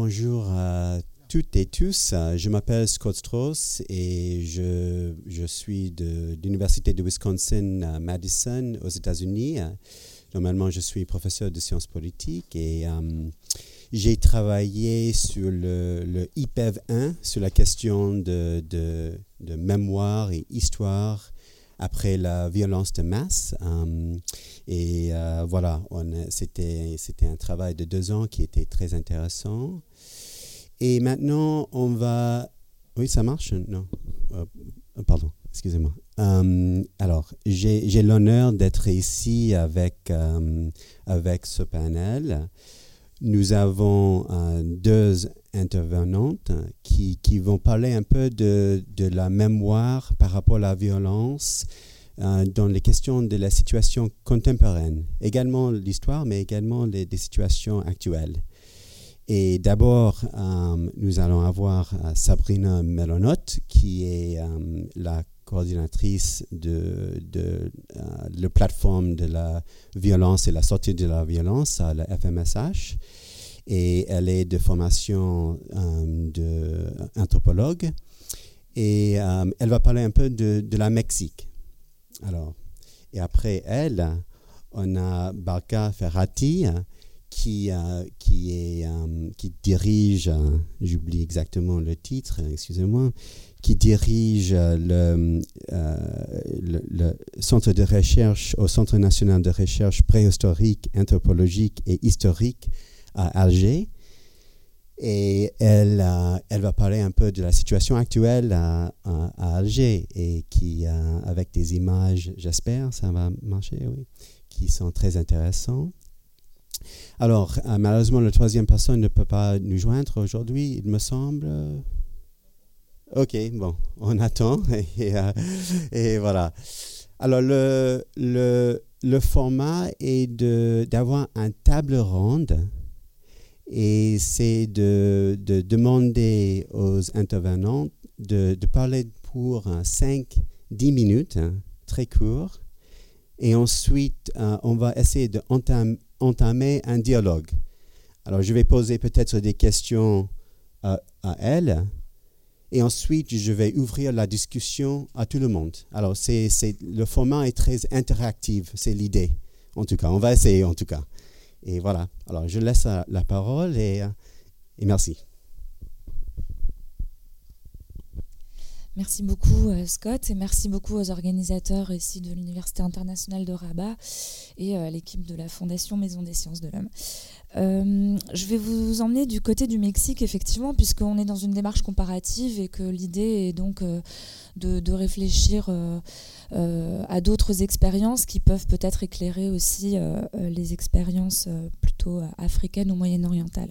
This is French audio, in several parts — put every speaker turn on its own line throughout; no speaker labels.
bonjour à toutes et tous. Je m'appelle Scott Strauss et je suis de l'Université de Wisconsin à Madison aux États-Unis. Normalement, je suis professeur de sciences politiques et j'ai travaillé sur le IPEV 1, sur la question de mémoire et histoire après la violence de masse. Voilà, c'était un travail de 2 ans qui était très intéressant. Et maintenant, on va... Oui, ça marche? Non. Pardon, excusez-moi. Alors, j'ai l'honneur d'être ici avec ce panel. Nous avons 2 intervenantes qui vont parler un peu de la mémoire par rapport à la violence dans les questions de la situation contemporaine. Également l'histoire, mais également des situations actuelles. Et d'abord, nous allons avoir Sabrina Melonotte, qui est la coordinatrice de la plateforme de la violence et la sortie de la violence à la FMSH. Et elle est de formation d'anthropologue. Et elle va parler un peu de la Mexique. Alors, et après elle, on a Barca Ferrati, qui dirige, j'oublie exactement le titre, excusez-moi, qui dirige le centre de recherche au Centre national de recherche préhistorique, anthropologique et historique à Alger. Et elle va parler un peu de la situation actuelle à Alger et qui, avec des images, j'espère, ça va marcher, oui, qui sont très intéressantes. Alors, malheureusement, la 3e personne ne peut pas nous joindre aujourd'hui, il me semble. OK, bon, on attend. Et voilà. Alors, le format est d'avoir une table ronde et c'est de demander aux intervenants de parler pour 5-10 minutes, très court. Et ensuite, on va essayer d'entamer un dialogue. Alors, je vais poser peut-être des questions à elle. Et ensuite, je vais ouvrir la discussion à tout le monde. Alors, le format est très interactif, c'est l'idée. En tout cas, on va essayer en tout cas. Et voilà. Alors, je laisse la parole et merci.
Merci beaucoup Scott et merci beaucoup aux organisateurs ici de l'Université internationale de Rabat et à l'équipe de la Fondation Maison des Sciences de l'Homme. Je vais vous emmener du côté du Mexique effectivement puisqu'on est dans une démarche comparative et que l'idée est donc de réfléchir à d'autres expériences qui peuvent peut-être éclairer aussi les expériences plutôt africaines ou moyen-orientales.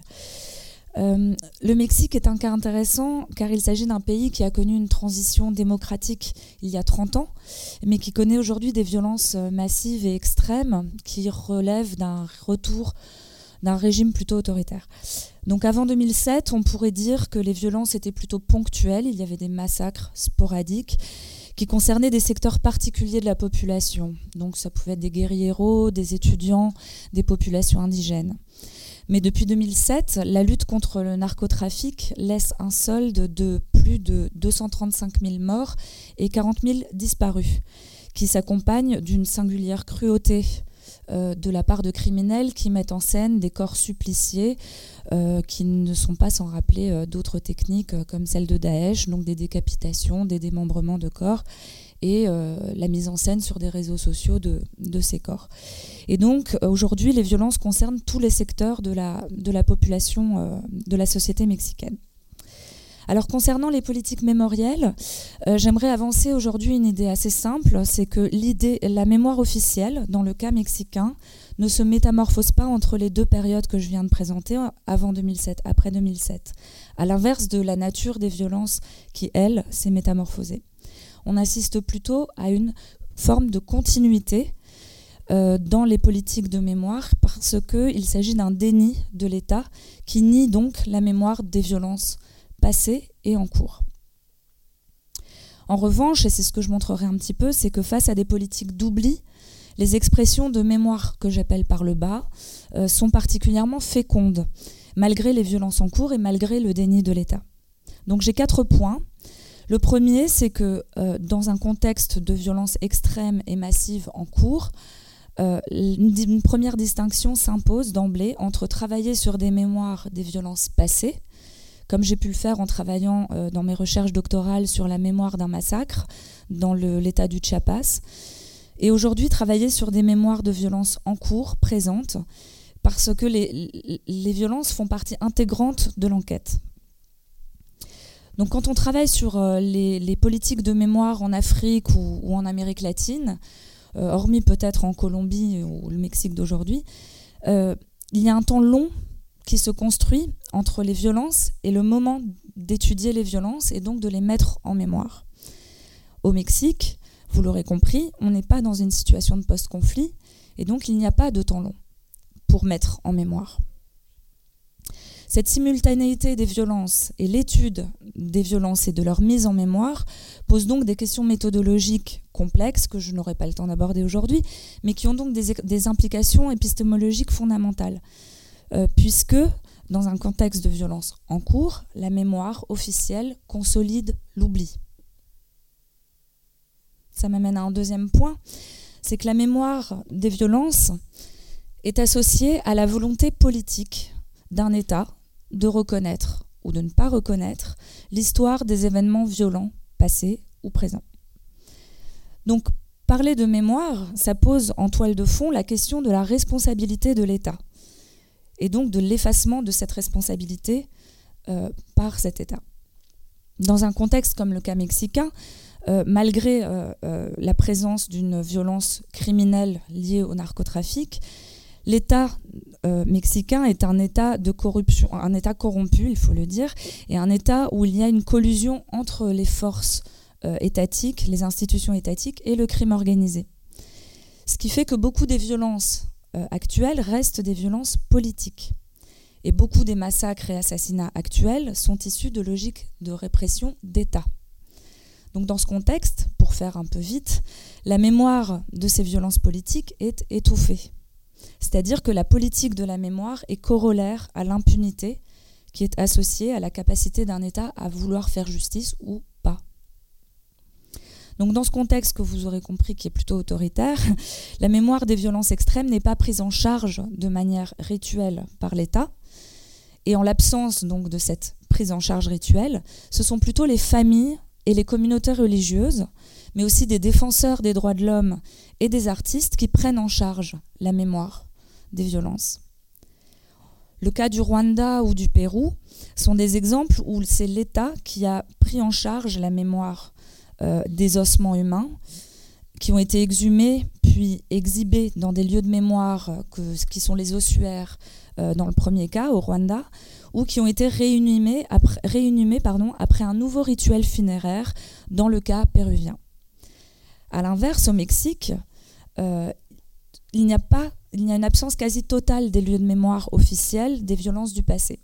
Le Mexique est un cas intéressant car il s'agit d'un pays qui a connu une transition démocratique il y a 30 ans, mais qui connaît aujourd'hui des violences massives et extrêmes qui relèvent d'un retour d'un régime plutôt autoritaire. Donc avant 2007, on pourrait dire que les violences étaient plutôt ponctuelles, il y avait des massacres sporadiques qui concernaient des secteurs particuliers de la population. Donc ça pouvait être des guérilleros, des étudiants, des populations indigènes. Mais depuis 2007, la lutte contre le narcotrafic laisse un solde de plus de 235 000 morts et 40 000 disparus, qui s'accompagne d'une singulière cruauté de la part de criminels qui mettent en scène des corps suppliciés qui ne sont pas sans rappeler d'autres techniques comme celle de Daesh, donc des décapitations, des démembrements de corps et la mise en scène sur des réseaux sociaux de ces corps. Et donc aujourd'hui, les violences concernent tous les secteurs de la population, de la société mexicaine. Alors concernant les politiques mémorielles, j'aimerais avancer aujourd'hui une idée assez simple, c'est que la mémoire officielle, dans le cas mexicain, ne se métamorphose pas entre les 2 périodes que je viens de présenter, avant 2007, après 2007, à l'inverse de la nature des violences qui, elle, s'est métamorphosée. On assiste plutôt à une forme de continuité dans les politiques de mémoire parce qu'il s'agit d'un déni de l'État qui nie donc la mémoire des violences passées et en cours. En revanche, et c'est ce que je montrerai un petit peu, c'est que face à des politiques d'oubli, les expressions de mémoire que j'appelle par le bas sont particulièrement fécondes. malgré les violences en cours et malgré le déni de l'État. Donc j'ai 4 points. Le premier, c'est que dans un contexte de violence extrême et massive en cours, une première distinction s'impose d'emblée entre travailler sur des mémoires des violences passées, comme j'ai pu le faire en travaillant dans mes recherches doctorales sur la mémoire d'un massacre dans l'État du Chiapas, et aujourd'hui travailler sur des mémoires de violences en cours, présentes, parce que les violences font partie intégrante de l'enquête. Donc quand on travaille sur les politiques de mémoire en Afrique ou en Amérique latine, hormis peut-être en Colombie ou le Mexique d'aujourd'hui, il y a un temps long qui se construit entre les violences et le moment d'étudier les violences et donc de les mettre en mémoire. Au Mexique, vous l'aurez compris, on n'est pas dans une situation de post-conflit et donc il n'y a pas de temps long pour mettre en mémoire. Cette simultanéité des violences et l'étude des violences et de leur mise en mémoire pose donc des questions méthodologiques complexes que je n'aurai pas le temps d'aborder aujourd'hui, mais qui ont donc des implications épistémologiques fondamentales, puisque dans un contexte de violence en cours, la mémoire officielle consolide l'oubli. Ça m'amène à un deuxième point, c'est que la mémoire des violences est associée à la volonté politique d'un État de reconnaître ou de ne pas reconnaître l'histoire des événements violents passés ou présents. Donc, parler de mémoire, ça pose en toile de fond la question de la responsabilité de l'État et donc de l'effacement de cette responsabilité par cet État. Dans un contexte comme le cas mexicain, malgré la présence d'une violence criminelle liée au narcotrafic, l'État mexicain est un État de corruption, un État corrompu, il faut le dire, et un État où il y a une collusion entre les forces étatiques, les institutions étatiques et le crime organisé. Ce qui fait que beaucoup des violences actuelles restent des violences politiques. Et beaucoup des massacres et assassinats actuels sont issus de logiques de répression d'État. Donc dans ce contexte, pour faire un peu vite, la mémoire de ces violences politiques est étouffée. C'est-à-dire que la politique de la mémoire est corollaire à l'impunité qui est associée à la capacité d'un État à vouloir faire justice ou pas. Donc dans ce contexte que vous aurez compris qui est plutôt autoritaire, la mémoire des violences extrêmes n'est pas prise en charge de manière rituelle par l'État. Et en l'absence donc de cette prise en charge rituelle, ce sont plutôt les familles et les communautés religieuses, mais aussi des défenseurs des droits de l'homme et des artistes qui prennent en charge la mémoire des violences. Le cas du Rwanda ou du Pérou sont des exemples où c'est l'État qui a pris en charge la mémoire des ossements humains qui ont été exhumés puis exhibés dans des lieux de mémoire qui sont les ossuaires dans le premier cas au Rwanda, ou qui ont été réinhumés après un nouveau rituel funéraire dans le cas péruvien. À l'inverse, au Mexique, il y a une absence quasi totale des lieux de mémoire officiels des violences du passé.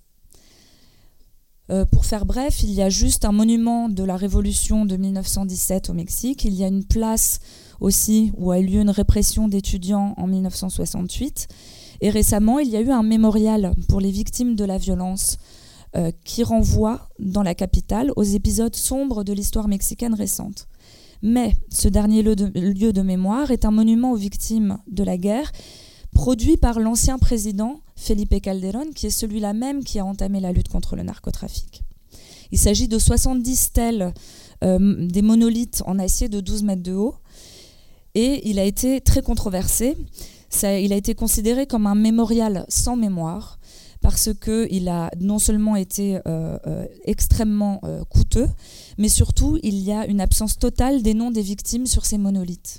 Pour faire bref, il y a juste un monument de la Révolution de 1917 au Mexique. Il y a une place aussi où a eu lieu une répression d'étudiants en 1968. Et récemment, il y a eu un mémorial pour les victimes de la violence qui renvoie dans la capitale aux épisodes sombres de l'histoire mexicaine récente. Mais ce dernier lieu de mémoire est un monument aux victimes de la guerre produit par l'ancien président Felipe Calderón, qui est celui-là même qui a entamé la lutte contre le narcotrafic. Il s'agit de 70 stèles, des monolithes en acier de 12 mètres de haut, et il a été très controversé. Il a été considéré comme un mémorial sans mémoire, parce qu'il a non seulement été extrêmement coûteux, mais surtout il y a une absence totale des noms des victimes sur ces monolithes.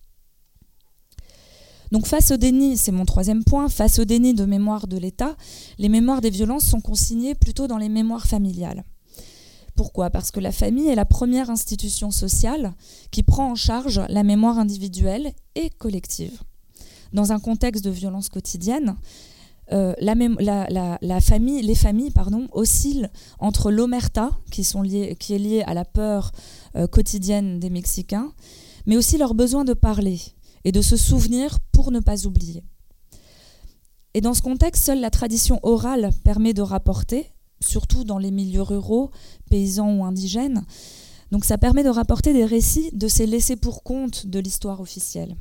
Donc face au déni, c'est mon troisième point, face au déni de mémoire de l'État, les mémoires des violences sont consignées plutôt dans les mémoires familiales. Pourquoi ? Parce que la famille est la première institution sociale qui prend en charge la mémoire individuelle et collective. Dans un contexte de violence quotidienne, les familles oscillent entre l'omerta, qui est liée à la peur quotidienne des Mexicains, mais aussi leur besoin de parler et de se souvenir pour ne pas oublier. Et dans ce contexte, seule la tradition orale permet de rapporter, surtout dans les milieux ruraux, paysans ou indigènes. Donc ça permet de rapporter des récits de ces laissés pour compte de l'histoire officielle.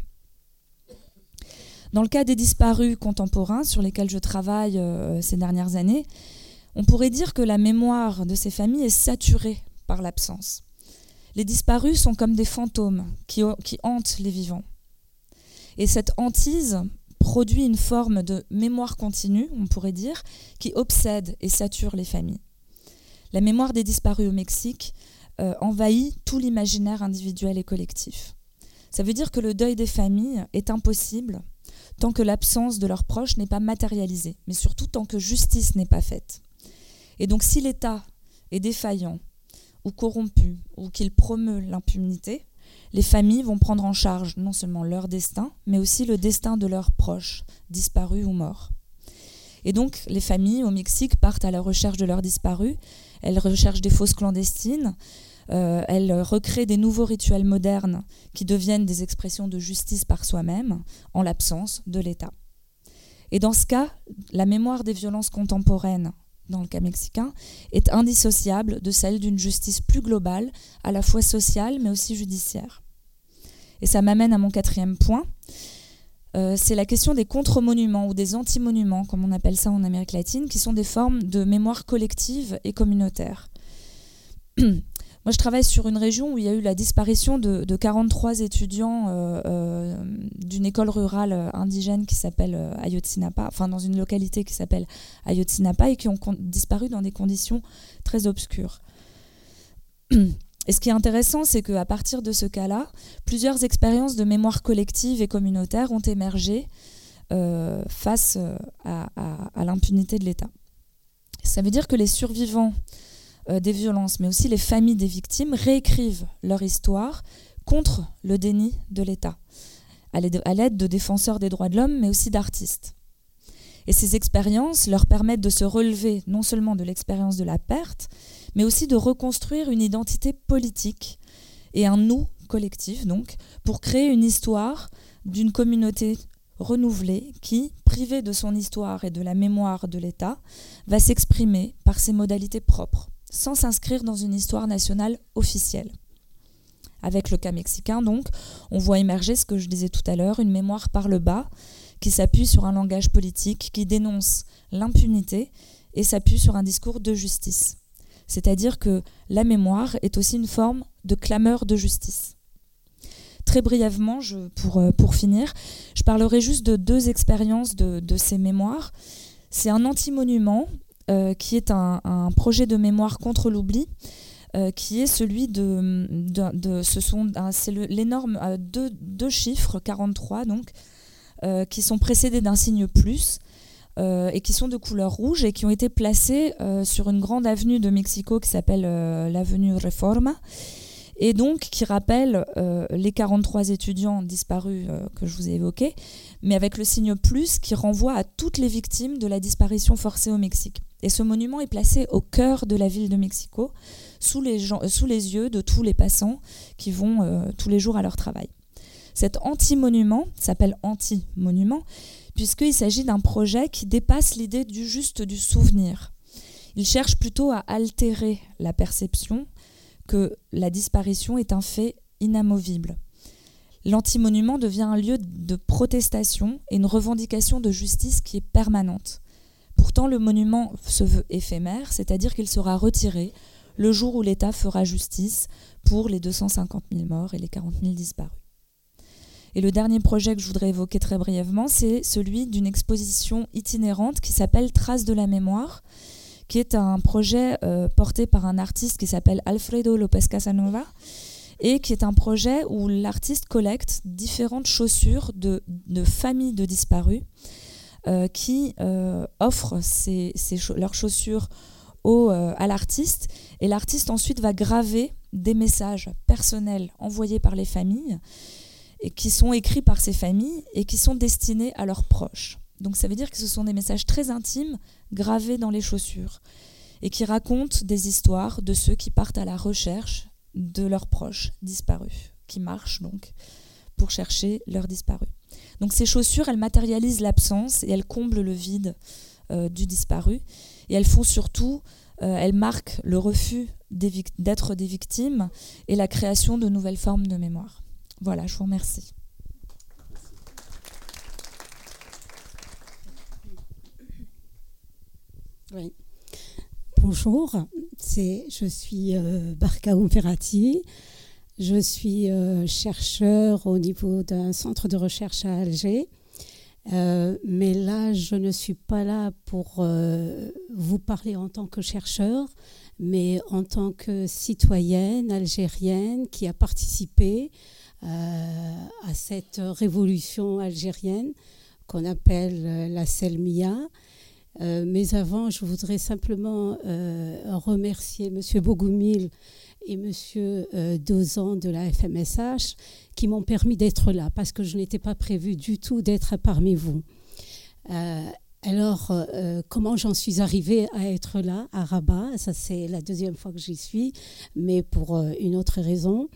Dans le cas des disparus contemporains sur lesquels je travaille ces dernières années, on pourrait dire que la mémoire de ces familles est saturée par l'absence. Les disparus sont comme des fantômes qui hantent les vivants. Et cette hantise produit une forme de mémoire continue, on pourrait dire, qui obsède et sature les familles. La mémoire des disparus au Mexique envahit tout l'imaginaire individuel et collectif. Ça veut dire que le deuil des familles est impossible tant que l'absence de leurs proches n'est pas matérialisée, mais surtout tant que justice n'est pas faite. Et donc si l'État est défaillant ou corrompu ou qu'il promeut l'impunité, les familles vont prendre en charge non seulement leur destin, mais aussi le destin de leurs proches, disparus ou morts. Et donc les familles au Mexique partent à la recherche de leurs disparus, elles recherchent des fosses clandestines, elles recréent des nouveaux rituels modernes qui deviennent des expressions de justice par soi-même, en l'absence de l'État. Et dans ce cas, la mémoire des violences contemporaines, dans le cas mexicain, est indissociable de celle d'une justice plus globale, à la fois sociale mais aussi judiciaire. Et ça m'amène à mon 4e point, c'est la question des contre-monuments ou des anti-monuments, comme on appelle ça en Amérique latine, qui sont des formes de mémoire collective et communautaire. Moi, je travaille sur une région où il y a eu la disparition de 43 étudiants d'une école rurale indigène qui s'appelle Ayotzinapa, enfin dans une localité qui s'appelle Ayotzinapa, et qui ont disparu dans des conditions très obscures. Et ce qui est intéressant, c'est qu'à partir de ce cas-là, plusieurs expériences de mémoire collective et communautaire ont émergé face à l'impunité de l'État. Ça veut dire que les survivants des violences, mais aussi les familles des victimes, réécrivent leur histoire contre le déni de l'État, à l'aide de défenseurs des droits de l'homme, mais aussi d'artistes. Et ces expériences leur permettent de se relever non seulement de l'expérience de la perte, mais aussi de reconstruire une identité politique et un nous collectif, donc, pour créer une histoire d'une communauté renouvelée qui, privée de son histoire et de la mémoire de l'État, va s'exprimer par ses modalités propres, sans s'inscrire dans une histoire nationale officielle. Avec le cas mexicain, donc, on voit émerger ce que je disais tout à l'heure, une mémoire par le bas qui s'appuie sur un langage politique qui dénonce l'impunité et s'appuie sur un discours de justice. C'est-à-dire que la mémoire est aussi une forme de clameur de justice. Très brièvement, pour finir, je parlerai juste de 2 expériences de ces mémoires. C'est un anti-monument qui est un projet de mémoire contre l'oubli, qui est celui c'est l'énorme 2 chiffres, 43 donc, qui sont précédés d'un signe plus et qui sont de couleur rouge et qui ont été placés sur une grande avenue de Mexico qui s'appelle l'avenue Reforma, et donc qui rappelle les 43 étudiants disparus que je vous ai évoqués, mais avec le signe plus qui renvoie à toutes les victimes de la disparition forcée au Mexique. Et ce monument est placé au cœur de la ville de Mexico, sous les yeux de tous les passants qui vont tous les jours à leur travail. Cet anti-monument s'appelle anti-monument puisqu'il s'agit d'un projet qui dépasse l'idée du souvenir. Il cherche plutôt à altérer la perception que la disparition est un fait inamovible. L'antimonument devient un lieu de protestation et une revendication de justice qui est permanente. Pourtant, le monument se veut éphémère, c'est-à-dire qu'il sera retiré le jour où l'État fera justice pour les 250 000 morts et les 40 000 disparus. Et le dernier projet que je voudrais évoquer très brièvement, c'est celui d'une exposition itinérante qui s'appelle Traces de la mémoire, qui est un projet porté par un artiste qui s'appelle Alfredo López Casanova, et qui est un projet où l'artiste collecte différentes chaussures de familles de disparus qui offrent leurs chaussures à l'artiste, et l'artiste ensuite va graver des messages personnels envoyés par les familles et qui sont écrits par ces familles et qui sont destinés à leurs proches. Donc ça veut dire que ce sont des messages très intimes gravés dans les chaussures et qui racontent des histoires de ceux qui partent à la recherche de leurs proches disparus, qui marchent donc pour chercher leurs disparus. Donc ces chaussures, elles matérialisent l'absence et elles comblent le vide du disparu. Et elles font surtout, elles marquent le refus d'être des victimes et la création de nouvelles formes de mémoire. Voilà, je vous remercie.
Oui. Bonjour, je suis Barka Oumferati. Je suis chercheur au niveau d'un centre de recherche à Alger. Mais là, je ne suis pas là pour vous parler en tant que chercheur, mais en tant que citoyenne algérienne qui a participé à cette révolution algérienne qu'on appelle la Selmiya. Mais avant, je voudrais simplement remercier M. Bogumil et M. Dozan de la FMSH qui m'ont permis d'être là, parce que je n'étais pas prévue du tout d'être parmi vous. Alors, comment j'en suis arrivée à être là, à Rabat? Ça, c'est la deuxième fois que j'y suis, mais pour une autre raison.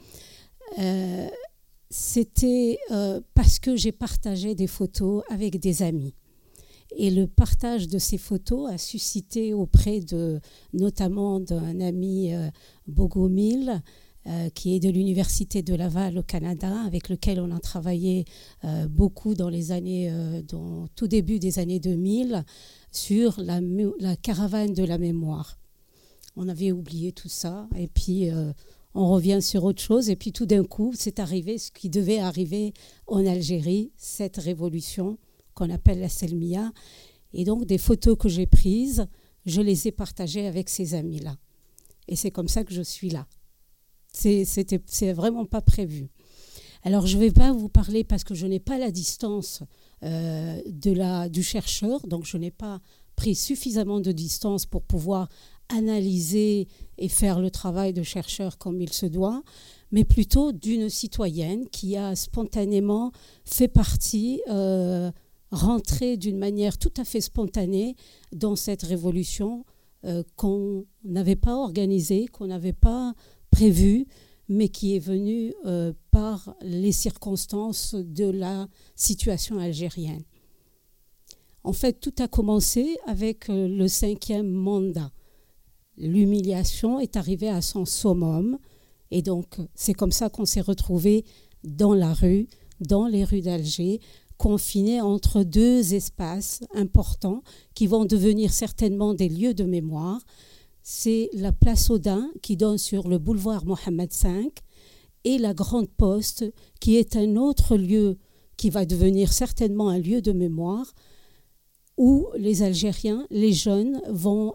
C'était parce que j'ai partagé des photos avec des amis. Et le partage de ces photos a suscité auprès notamment d'un ami Bogomil, qui est de l'Université de Laval au Canada, avec lequel on a travaillé beaucoup dans les années, tout début des années 2000, sur la caravane de la mémoire. On avait oublié tout ça, et puis on revient sur autre chose, et puis tout d'un coup, c'est arrivé ce qui devait arriver en Algérie, cette révolution qu'on appelle la Selmiya. Et donc, des photos que j'ai prises, je les ai partagées avec ces amis-là. Et c'est comme ça que je suis là. C'est vraiment pas prévu. Alors, je ne vais pas vous parler parce que je n'ai pas la distance du chercheur, donc je n'ai pas pris suffisamment de distance pour pouvoir analyser et faire le travail de chercheur comme il se doit, mais plutôt d'une citoyenne qui a spontanément fait partie, rentrée d'une manière tout à fait spontanée dans cette révolution qu'on n'avait pas organisée, qu'on n'avait pas prévue, mais qui est venue par les circonstances de la situation algérienne. En fait, tout a commencé avec le 5e mandat. L'humiliation est arrivée à son summum, et donc c'est comme ça qu'on s'est retrouvés dans la rue, dans les rues d'Alger, confinés entre deux espaces importants qui vont devenir certainement des lieux de mémoire. C'est la place Audin qui donne sur le boulevard Mohammed V et la Grande Poste qui est un autre lieu qui va devenir certainement un lieu de mémoire où les Algériens, les jeunes, vont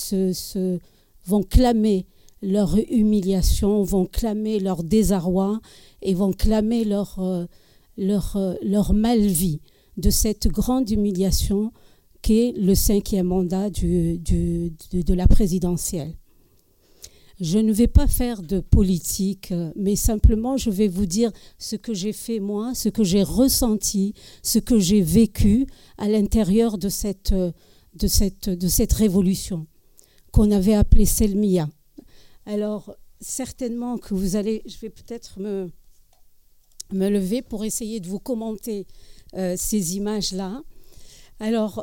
clamer leur humiliation, vont clamer leur désarroi et vont clamer leur mal-vie de cette grande humiliation qu'est le 5e mandat de la présidentielle. Je ne vais pas faire de politique, mais simplement je vais vous dire ce que j'ai fait moi, ce que j'ai ressenti, ce que j'ai vécu à l'intérieur de cette révolution qu'on avait appelée Selmiya. Alors, certainement que je vais peut-être me lever pour essayer de vous commenter ces images-là. Alors,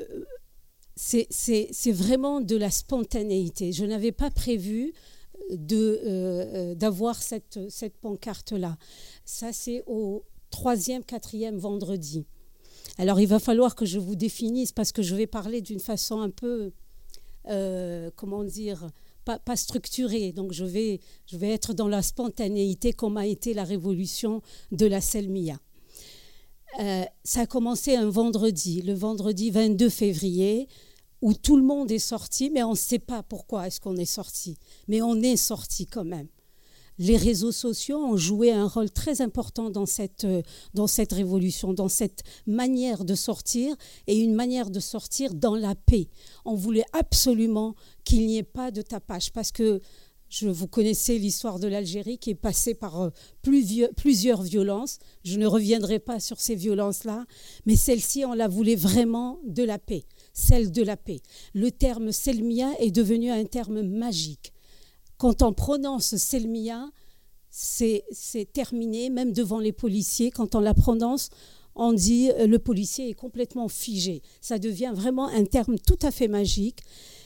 c'est vraiment de la spontanéité. Je n'avais pas prévu d'avoir cette pancarte-là. Ça, c'est au 3e, 4e vendredi. Alors, il va falloir que je vous définisse parce que je vais parler d'une façon un peu, comment dire, pas structurée. Donc, je vais être dans la spontanéité comme a été la révolution de la Selmiya. Ça a commencé un vendredi, le vendredi 22 février, où tout le monde est sorti, mais on ne sait pas pourquoi est-ce qu'on est sorti. Mais on est sorti quand même. Les réseaux sociaux ont joué un rôle très important dans cette révolution, dans cette manière de sortir, et une manière de sortir dans la paix. On voulait absolument qu'il n'y ait pas de tapage, parce que vous connaissez l'histoire de l'Algérie qui est passée par plusieurs violences. Je ne reviendrai pas sur ces violences-là, mais celle-ci, on la voulait vraiment de la paix, celle de la paix. Le terme Selmiya est devenu un terme magique. Quand on prononce Selmiya, c'est terminé, même devant les policiers. Quand on la prononce, on dit le policier est complètement figé. Ça devient vraiment un terme tout à fait magique.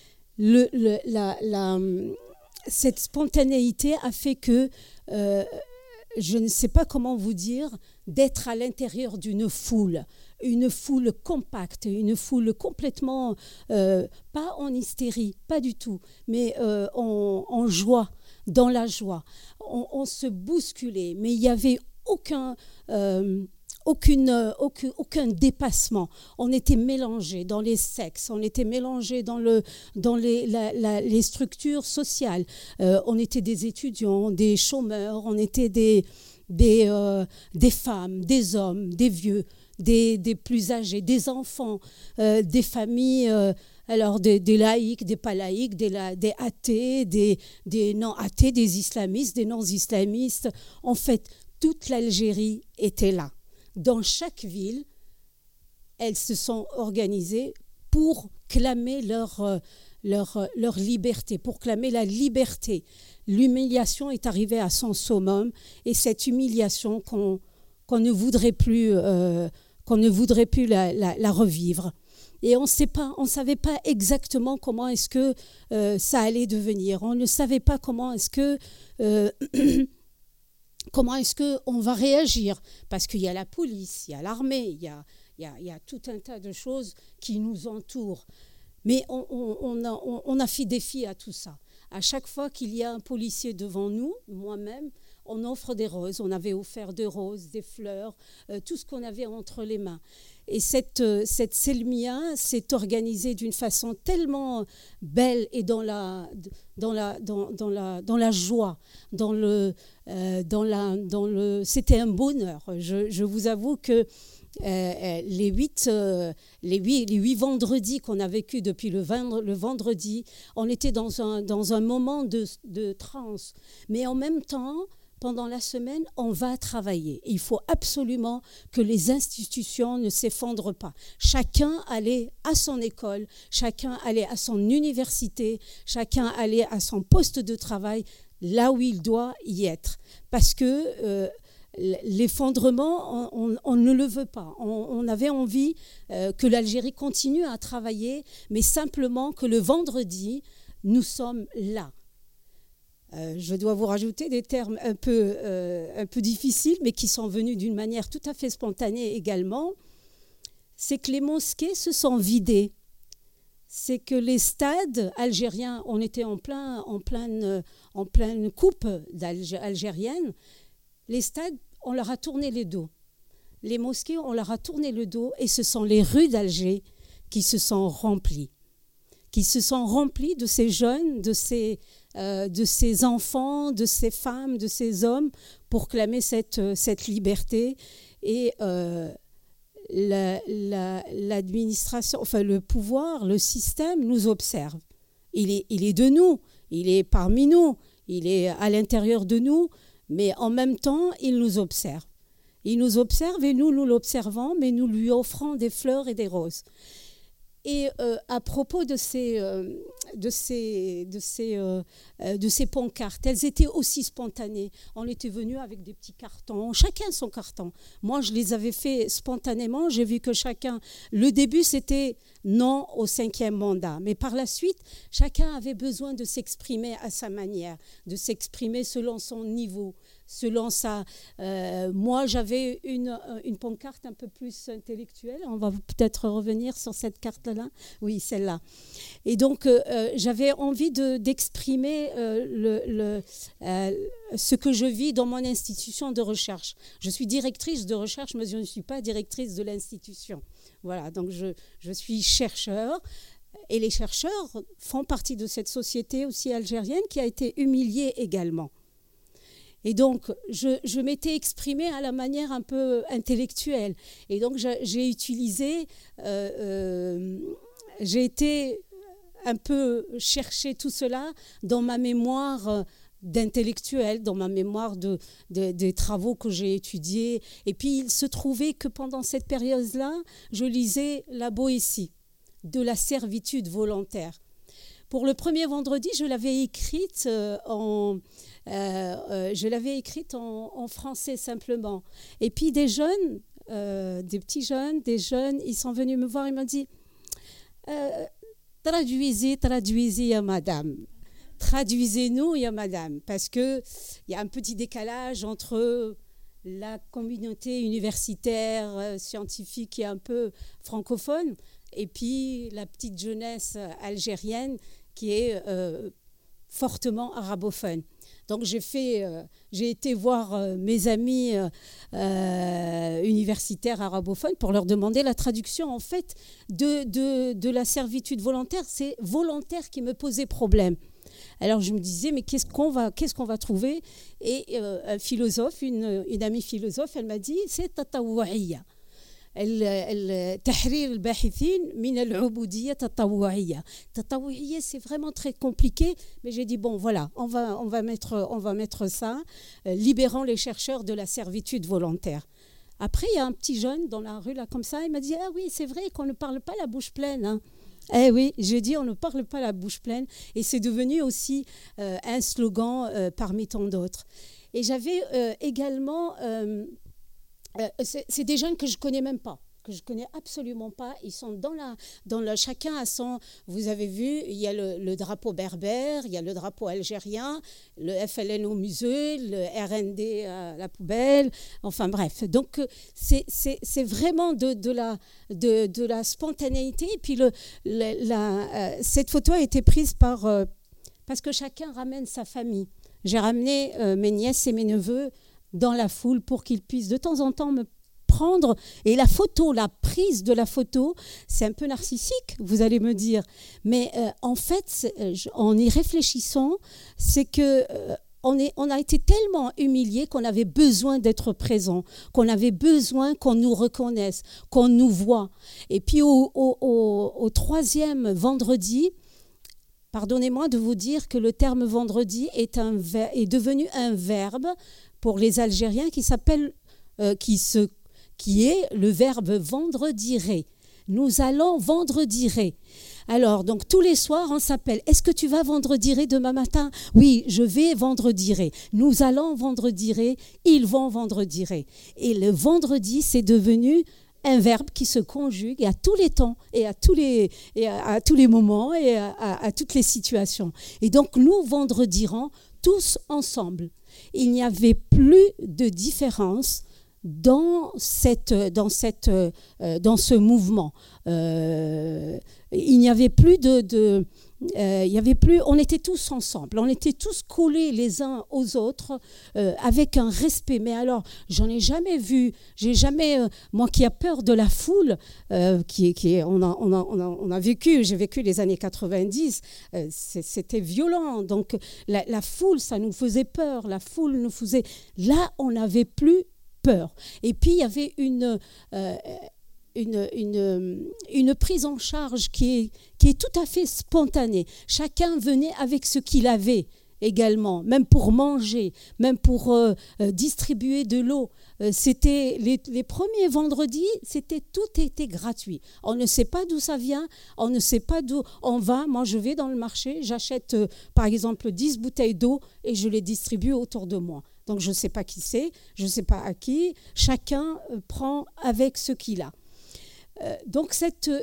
Cette spontanéité a fait que, je ne sais pas comment vous dire, d'être à l'intérieur d'une foule, une foule compacte, une foule complètement, pas en hystérie, pas du tout, mais en joie, dans la joie. On se bousculait, mais il n'y avait aucun dépassement. On était mélangés dans les sexes, on était mélangés dans les structures sociales. On était des étudiants, des chômeurs, on était des femmes, des hommes, des vieux, des plus âgés, des enfants, des familles, alors des laïcs, des pas laïcs, des athées, des non-athées, des islamistes, des non-islamistes. En fait, toute l'Algérie était là. Dans chaque ville, elles se sont organisées pour clamer leur liberté, pour clamer la liberté. L'humiliation est arrivée à son summum, et cette humiliation qu'on ne voudrait plus la revivre. Et on ne savait pas exactement comment est-ce que ça allait devenir. On ne savait pas comment est-ce qu'on va réagir, parce qu'il y a la police, il y a l'armée, il y a tout un tas de choses qui nous entourent. Mais on a fait défi à tout ça. À chaque fois qu'il y a un policier devant nous, moi-même, on offre des roses. On avait offert des roses, des fleurs, tout ce qu'on avait entre les mains. Et cette Selmia s'est organisée d'une façon tellement belle et dans la joie, c'était un bonheur. Je vous avoue que les huit vendredis qu'on a vécu depuis le vendredi, on était dans un moment de transe. Mais en même temps, pendant la semaine, on va travailler. Il faut absolument que les institutions ne s'effondrent pas. Chacun allait à son école, chacun allait à son université, chacun allait à son poste de travail, là où il doit y être. Parce que l'effondrement, on ne le veut pas. On avait envie que l'Algérie continue à travailler, mais simplement que le vendredi, nous sommes là. Je dois vous rajouter des termes un peu difficiles, mais qui sont venus d'une manière tout à fait spontanée également. C'est que les mosquées se sont vidées. C'est que les stades algériens, on était en pleine coupe algérienne. Les stades, on leur a tourné le dos. Les mosquées, on leur a tourné le dos, et ce sont les rues d'Alger qui se sont remplies. Qui se sont remplies de ces jeunes, de ces enfants, de ces femmes, de ces hommes, pour clamer cette liberté. Et l'administration, enfin le pouvoir, le système nous observe. Il est de nous, il est parmi nous, il est à l'intérieur de nous, mais en même temps, il nous observe. Il nous observe, et nous l'observons, mais nous lui offrons des fleurs et des roses. Et à propos de ces pancartes, elles étaient aussi spontanées. On était venus avec des petits cartons, chacun son carton. Moi, je les avais fait spontanément. J'ai vu que chacun... Le début, c'était non au 5e mandat. Mais par la suite, chacun avait besoin de s'exprimer à sa manière, de s'exprimer selon son niveau, selon ça. Moi, j'avais une pancarte un peu plus intellectuelle. On va peut-être revenir sur cette carte-là. Oui, celle-là. Et donc, j'avais envie d'exprimer ce que je vis dans mon institution de recherche. Je suis directrice de recherche, mais je ne suis pas directrice de l'institution. Voilà, donc je suis chercheur. Et les chercheurs font partie de cette société aussi algérienne qui a été humiliée également. Et donc, je m'étais exprimée à la manière un peu intellectuelle. Et donc, j'ai été un peu chercher tout cela dans ma mémoire d'intellectuel, dans ma mémoire des travaux que j'ai étudiés. Et puis, il se trouvait que pendant cette période-là, je lisais La Boétie, de la servitude volontaire. Pour le premier vendredi, je l'avais écrite en français simplement. Et puis des petits jeunes, ils sont venus me voir, ils m'ont dit traduisez, ya madame. Traduisez-nous, ya madame. Parce qu'il y a un petit décalage entre la communauté universitaire, scientifique qui est un peu francophone, et puis la petite jeunesse algérienne qui est fortement arabophone. Donc j'ai été voir mes amis universitaires arabophones pour leur demander la traduction en fait de la servitude volontaire. C'est volontaire qui me posait problème. Alors je me disais mais qu'est-ce qu'on va trouver? Et un philosophe, une amie philosophe, elle m'a dit c'est tatawou'iyya. تحرير الباحثين من العبودية التطوعية. التطوعية c'est vraiment très compliqué, mais j'ai dit bon voilà, on va mettre ça, libérant les chercheurs de la servitude volontaire. Après il y a un petit jeune dans la rue là comme ça, il m'a dit ah oui c'est vrai qu'on ne parle pas la bouche pleine. Hein. Eh oui, j'ai dit on ne parle pas la bouche pleine, et c'est devenu aussi un slogan parmi tant d'autres. Et j'avais également c'est des jeunes que je connais même pas, que je connais absolument pas. Ils sont chacun a son. Vous avez vu, il y a le drapeau berbère, il y a le drapeau algérien, le FLN au musée, le RND à la poubelle. Enfin bref, donc c'est vraiment de la spontanéité. Et puis cette photo a été prise parce que chacun ramène sa famille. J'ai ramené mes nièces et mes neveux dans la foule pour qu'ils puissent de temps en temps me prendre. Et la prise de la photo, c'est un peu narcissique, vous allez me dire. Mais en fait, en y réfléchissant, c'est que on a été tellement humiliés qu'on avait besoin d'être présent, qu'on avait besoin qu'on nous reconnaisse, qu'on nous voit. Et puis au troisième vendredi, pardonnez-moi de vous dire que le terme vendredi est devenu un verbe pour les Algériens qui est le verbe vendredirer. Nous allons vendredirer. Alors, donc tous les soirs, on s'appelle. Est-ce que tu vas vendredirer demain matin? Oui, je vais vendredirer. Nous allons vendredirer. Ils vont vendredirer. Et le vendredi, c'est devenu un verbe qui se conjugue à tous les temps et à tous les moments et à toutes les situations. Et donc, nous vendredirons tous ensemble. Il n'y avait plus de différence dans ce mouvement. Il n'y avait plus on était tous ensemble, on était tous collés les uns aux autres avec un respect. Mais alors, j'en ai jamais vu, moi qui a peur de la foule, on a vécu, j'ai vécu les années 90, c'était violent. Donc la foule, ça nous faisait peur, la foule nous faisait. Là, on n'avait plus peur. Et puis il y avait une prise en charge qui est tout à fait spontanée. Chacun venait avec ce qu'il avait également, même pour manger, même pour distribuer de l'eau. C'était les premiers vendredis, tout était gratuit. On ne sait pas d'où ça vient, on ne sait pas d'où on va. Moi, je vais dans le marché, j'achète par exemple 10 bouteilles d'eau et je les distribue autour de moi. Donc, je ne sais pas qui c'est, je ne sais pas à qui. Chacun prend avec ce qu'il a. Donc, cette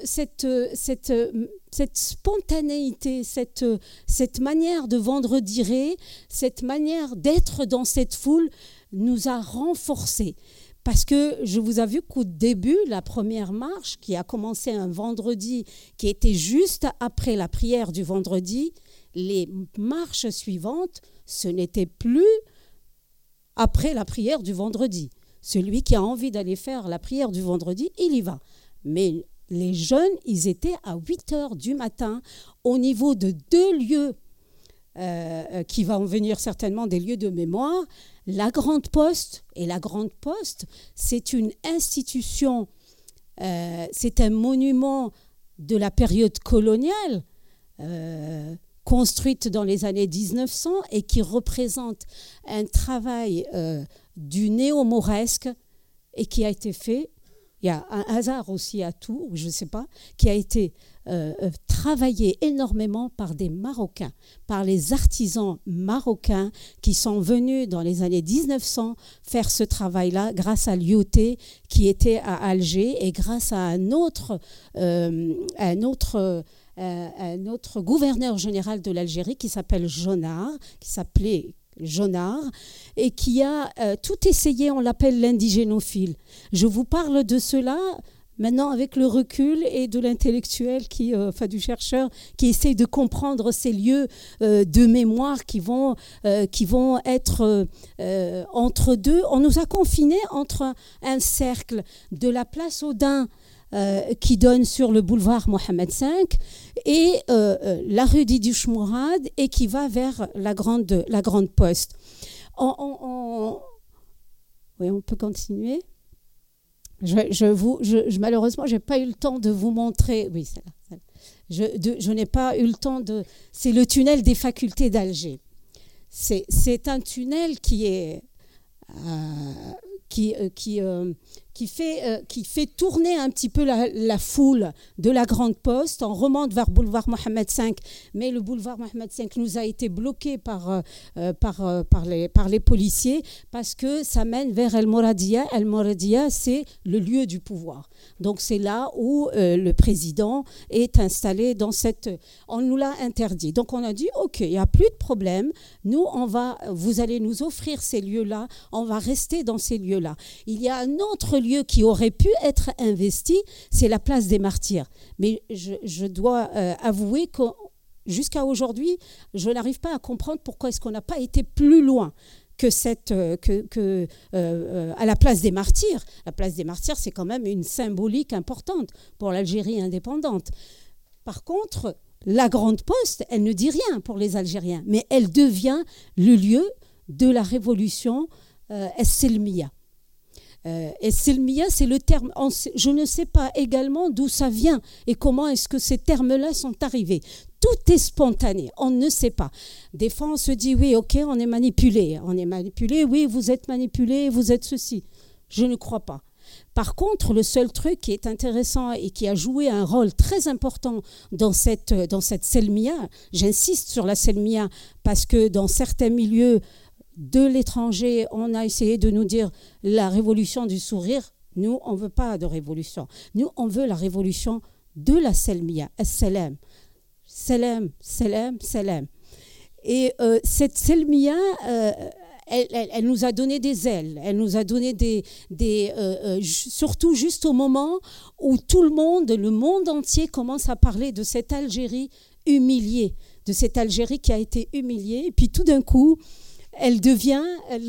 spontanéité, cette manière de vendredirer, cette manière d'être dans cette foule nous a renforcés. Parce que je vous avoue qu'au début, la première marche qui a commencé un vendredi, qui était juste après la prière du vendredi, les marches suivantes, ce n'était plus après la prière du vendredi. Celui qui a envie d'aller faire la prière du vendredi, il y va. Mais les jeunes, ils étaient à 8h du matin au niveau de 2 lieux qui vont venir certainement des lieux de mémoire. La Grande Poste, et la Grande Poste, c'est une institution, c'est un monument de la période coloniale, construite dans les années 1900 et qui représente un travail du néo-mauresque et qui a été fait il y a un hasard aussi à tout, je ne sais pas, qui a été travaillé énormément par des Marocains, par les artisans marocains qui sont venus dans les années 1900 faire ce travail-là grâce à l'IOT qui était à Alger et grâce à un autre gouverneur général de l'Algérie qui s'appelait Jonard, et qui a tout essayé, on l'appelle l'indigénophile. Je vous parle de cela maintenant avec le recul et de l'intellectuel, du chercheur qui essaye de comprendre ces lieux de mémoire qui vont être entre deux. On nous a confinés entre un cercle de la place Odin qui donne sur le boulevard Mohamed V et la rue Didiouche Mourad et qui va vers la grande poste. Oui, on peut continuer. Malheureusement, je n'ai pas eu le temps de vous montrer. Oui, c'est là. Je n'ai pas eu le temps de... C'est le tunnel des facultés d'Alger. C'est un tunnel qui est... qui fait tourner un petit peu la foule de la Grande Poste. On remonte vers boulevard Mohamed V, mais le boulevard Mohamed V nous a été bloqué par les policiers parce que ça mène vers El Mouradia. El Mouradia, c'est le lieu du pouvoir. Donc c'est là où le président est installé dans cette... On nous l'a interdit. Donc on a dit, OK, il n'y a plus de problème. Nous, vous allez nous offrir ces lieux-là. On va rester dans ces lieux-là. Il y a un autre lieu qui aurait pu être investi, c'est la place des Martyrs. Mais je dois avouer que jusqu'à aujourd'hui, je n'arrive pas à comprendre pourquoi est-ce qu'on n'a pas été plus loin à la place des Martyrs. La place des Martyrs, c'est quand même une symbolique importante pour l'Algérie indépendante. Par contre, la Grande Poste, elle ne dit rien pour les Algériens, mais elle devient le lieu de la révolution Es-Selmiya. Es-Selmiya, c'est le terme. Je ne sais pas également d'où ça vient et comment est-ce que ces termes-là sont arrivés. Tout est spontané, on ne sait pas. Des fois, on se dit, oui, OK, on est manipulé. On est manipulé, oui, vous êtes manipulé, vous êtes ceci. Je ne crois pas. Par contre, le seul truc qui est intéressant et qui a joué un rôle très important dans cette Selmiya, j'insiste sur la Selmiya parce que dans certains milieux de l'étranger, on a essayé de nous dire la révolution du sourire. Nous, on ne veut pas de révolution. Nous, on veut la révolution de la Selmiya, As-Salam. Salam, salam, salam. Et cette Selmiya, elle nous a donné des ailes. Elle nous a donné surtout juste au moment où tout le monde entier commence à parler de cette Algérie humiliée, de cette Algérie qui a été humiliée. Et puis tout d'un coup, elle devient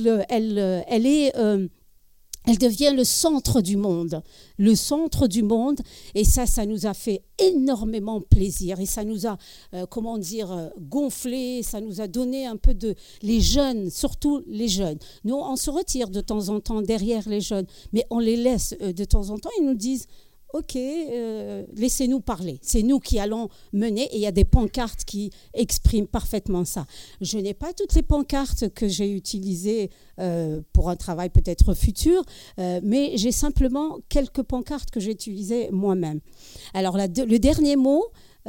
le centre du monde. Le centre du monde. Et ça nous a fait énormément plaisir. Et ça nous a, gonflé. Ça nous a donné un peu les jeunes, surtout les jeunes. Nous, on se retire de temps en temps derrière les jeunes. Mais on les laisse de temps en temps. Ils nous disent, OK, laissez-nous parler. C'est nous qui allons mener. Et il y a des pancartes qui expriment parfaitement ça. Je n'ai pas toutes les pancartes que j'ai utilisées pour un travail peut-être futur, mais j'ai simplement quelques pancartes que j'ai utilisées moi-même. Alors, le dernier mot,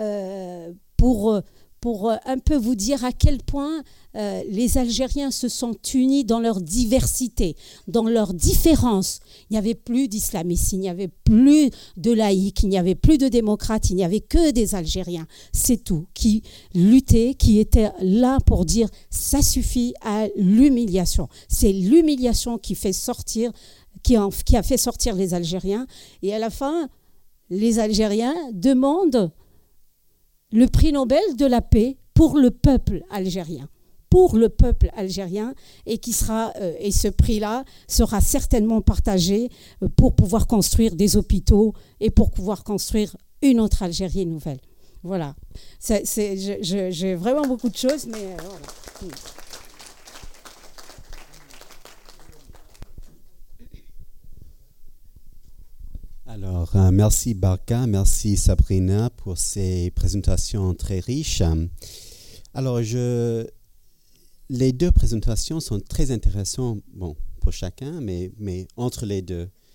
pour un peu vous dire à quel point les Algériens se sont unis dans leur diversité, dans leur différence. Il n'y avait plus d'islamistes, il n'y avait plus de laïcs, il n'y avait plus de démocrates, il n'y avait que des Algériens. C'est tout, qui luttaient, qui étaient là pour dire ça suffit à l'humiliation. C'est l'humiliation qui a fait sortir les Algériens. Et à la fin, les Algériens demandent le prix Nobel de la paix pour le peuple algérien. Et ce prix-là sera certainement partagé pour pouvoir construire des hôpitaux et pour pouvoir construire une autre Algérie nouvelle. Voilà. J'ai vraiment beaucoup de choses, mais voilà.
Alors, merci Barka, merci Sabrina pour ces présentations très riches. Alors, les deux présentations sont très intéressantes, pour chacun, mais entre les deux.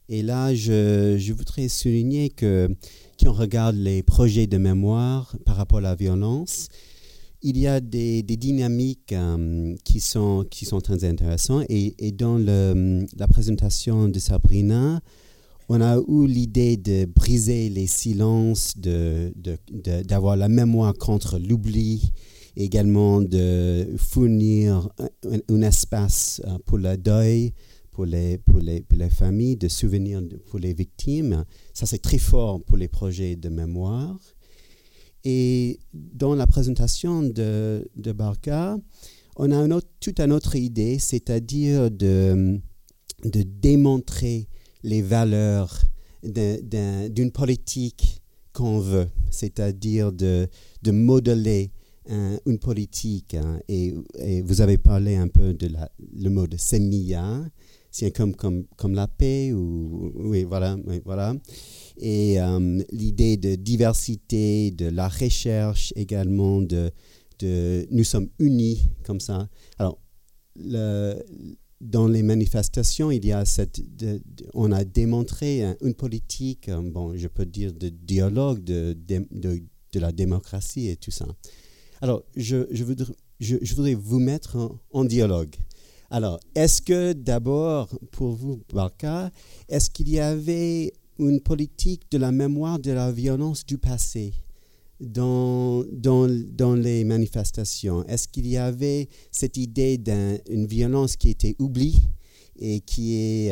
Et là, je voudrais souligner que quand on regarde les projets de mémoire par rapport à la violence, il y a des dynamiques qui sont très intéressantes. Et dans la présentation de Sabrina, on a eu l'idée de briser les silences, d'avoir la mémoire contre l'oubli, également de fournir un espace pour le deuil, pour les familles, de souvenirs pour les victimes. Ça, c'est très fort pour les projets de mémoire. Et dans la présentation de Barka, on a toute une autre idée, c'est-à-dire de démontrer les valeurs d'une politique qu'on veut, c'est-à-dire de modeler une politique. Et vous avez parlé un peu de le mot de Semilla, c'est comme la paix, oui, voilà. Et l'idée de diversité, de la recherche également, nous sommes unis comme ça. Alors, dans les manifestations, il y a on a démontré une politique, je peux dire de dialogue, de la démocratie et tout ça. Alors, je voudrais vous mettre en dialogue. Alors, est-ce que d'abord, pour vous, Barka, est-ce qu'il y avait une politique de la mémoire de la violence du passé dans les manifestations? Est-ce qu'il y avait cette idée d'une violence qui était oubliée et qui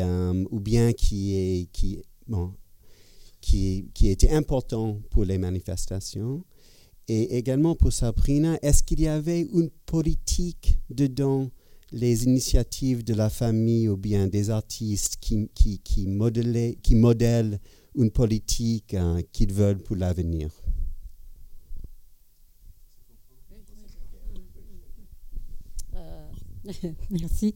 était important pour les manifestations? Et également pour Sabrina, est-ce qu'il y avait une politique dedans les initiatives de la famille ou bien des artistes qui modèlent une politique qu'ils veulent pour l'avenir?
Merci.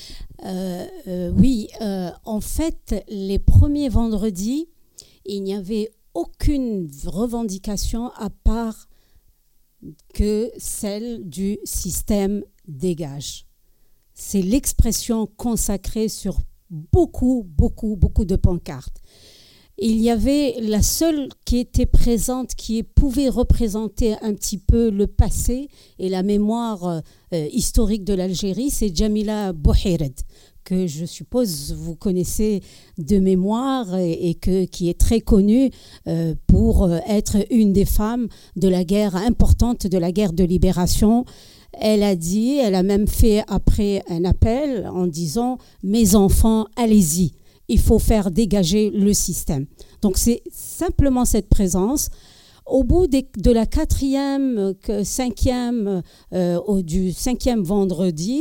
Oui, en fait, les premiers vendredis, il n'y avait aucune revendication à part que celle du système dégage. C'est l'expression consacrée sur beaucoup de pancartes. Il y avait la seule qui était présente, qui pouvait représenter un petit peu le passé et la mémoire historique de l'Algérie, c'est Jamila Bouhired, que je suppose vous connaissez de mémoire et qui est très connue pour être une des femmes de la guerre importante, de la guerre de libération. Elle a même fait après un appel en disant « Mes enfants, allez-y, il faut faire dégager le système ». Donc c'est simplement cette présence. Au bout de la du cinquième vendredi,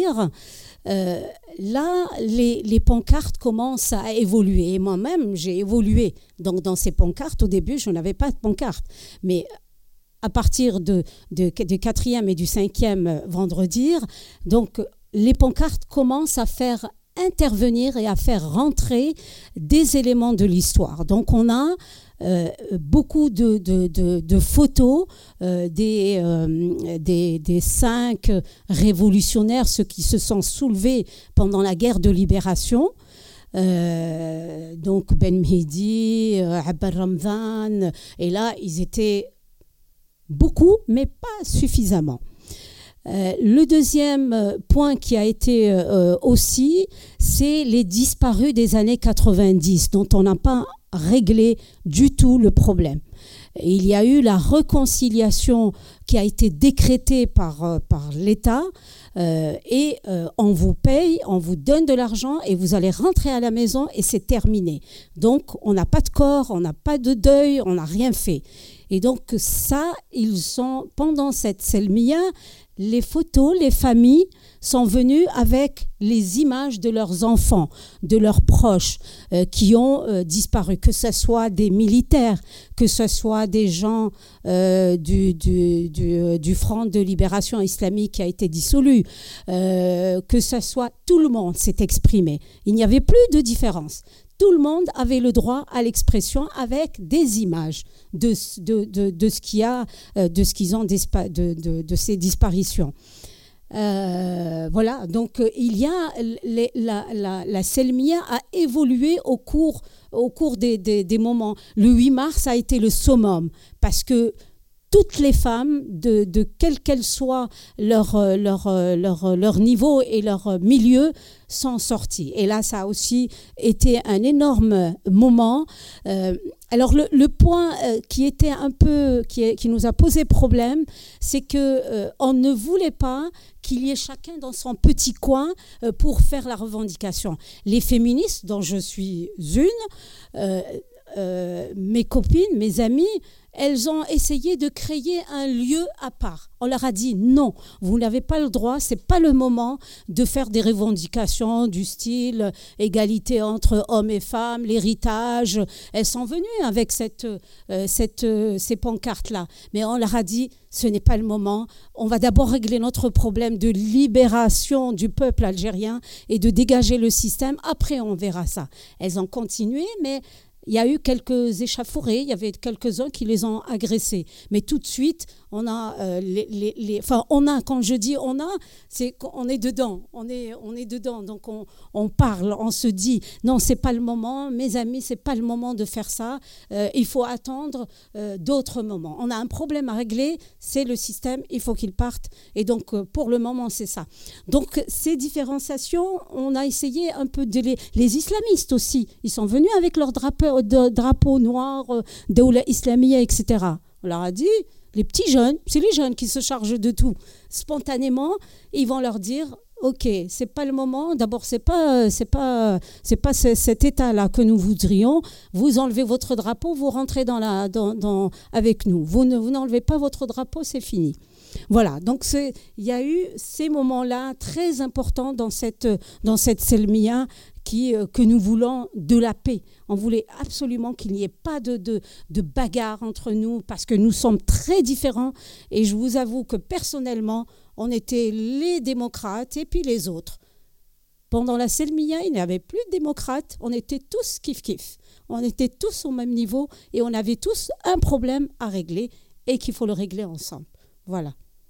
là, les pancartes commencent à évoluer. Et moi-même, j'ai évolué dans ces pancartes. Au début, je n'avais pas de pancarte. Mais à partir du quatrième et du cinquième vendredi, donc les pancartes commencent à faire intervenir et à faire rentrer des éléments de l'histoire. Donc on a beaucoup de photos des 5 révolutionnaires, ceux qui se sont soulevés pendant la guerre de libération. Donc Ben Mehdi, Abbar Ramzan, et là ils étaient beaucoup, mais pas suffisamment. Le deuxième point qui a été aussi, c'est les disparus des années 90, dont on n'a pas réglé du tout le problème. Il y a eu la réconciliation qui a été décrétée par l'État et on vous paye, on vous donne de l'argent et vous allez rentrer à la maison et c'est terminé. Donc on n'a pas de corps, on n'a pas de deuil, on n'a rien fait. Et donc ça, pendant cette Selmiya, les photos, les familles sont venues avec les images de leurs enfants, de leurs proches qui ont disparu, que ce soit des militaires, que ce soit des gens du Front de libération islamique qui a été dissolu, que ce soit tout le monde s'est exprimé. Il n'y avait plus de différence. Tout le monde avait le droit à l'expression avec des images de ce qu'ils ont de ces disparitions. Voilà, donc il y a la Selmiya a évolué au cours des moments. Le 8 mars a été le summum parce que toutes les femmes, de quel qu'elle soit leur niveau et leur milieu, sont sorties. Et là, ça a aussi été un énorme moment. Alors, le point qui était qui nous a posé problème, c'est que on ne voulait pas qu'il y ait chacun dans son petit coin pour faire la revendication. Les féministes, dont je suis une, mes copines, mes amies, elles ont essayé de créer un lieu à part. On leur a dit non, vous n'avez pas le droit, c'est pas le moment de faire des revendications du style égalité entre hommes et femmes, l'héritage. Elles sont venues avec ces pancartes-là. Mais on leur a dit, ce n'est pas le moment. On va d'abord régler notre problème de libération du peuple algérien et de dégager le système. Après, on verra ça. Elles ont continué, mais il y a eu quelques échauffourées, il y avait quelques-uns qui les ont agressés. Mais tout de suite, on a quand je dis on a, c'est qu'on est dedans. On est dedans. Donc on parle, on se dit non, c'est pas le moment, mes amis, c'est pas le moment de faire ça. Il faut attendre d'autres moments. On a un problème à régler, c'est le système, il faut qu'il parte. Et donc pour le moment, c'est ça. Donc ces différenciations, on a essayé un peu de les islamistes aussi. Ils sont venus avec leur drapeau noir, Daoula Islamia, etc. On leur a dit, les petits jeunes, c'est les jeunes qui se chargent de tout. Spontanément, ils vont leur dire, ok, c'est pas le moment. D'abord, c'est pas cet état-là que nous voudrions. Vous enlevez votre drapeau, vous rentrez avec nous. Vous n'enlevez pas votre drapeau, c'est fini. Voilà, donc il y a eu ces moments-là très importants dans cette Selmiya que nous voulons de la paix. On voulait absolument qu'il n'y ait pas de bagarre entre nous parce que nous sommes très différents et je vous avoue que personnellement, on était les démocrates et puis les autres. Pendant la Selmiya, il n'y avait plus de démocrates, on était tous kiff-kiff. On était tous au même niveau et on avait tous un problème à régler et qu'il faut le régler ensemble. Voilà.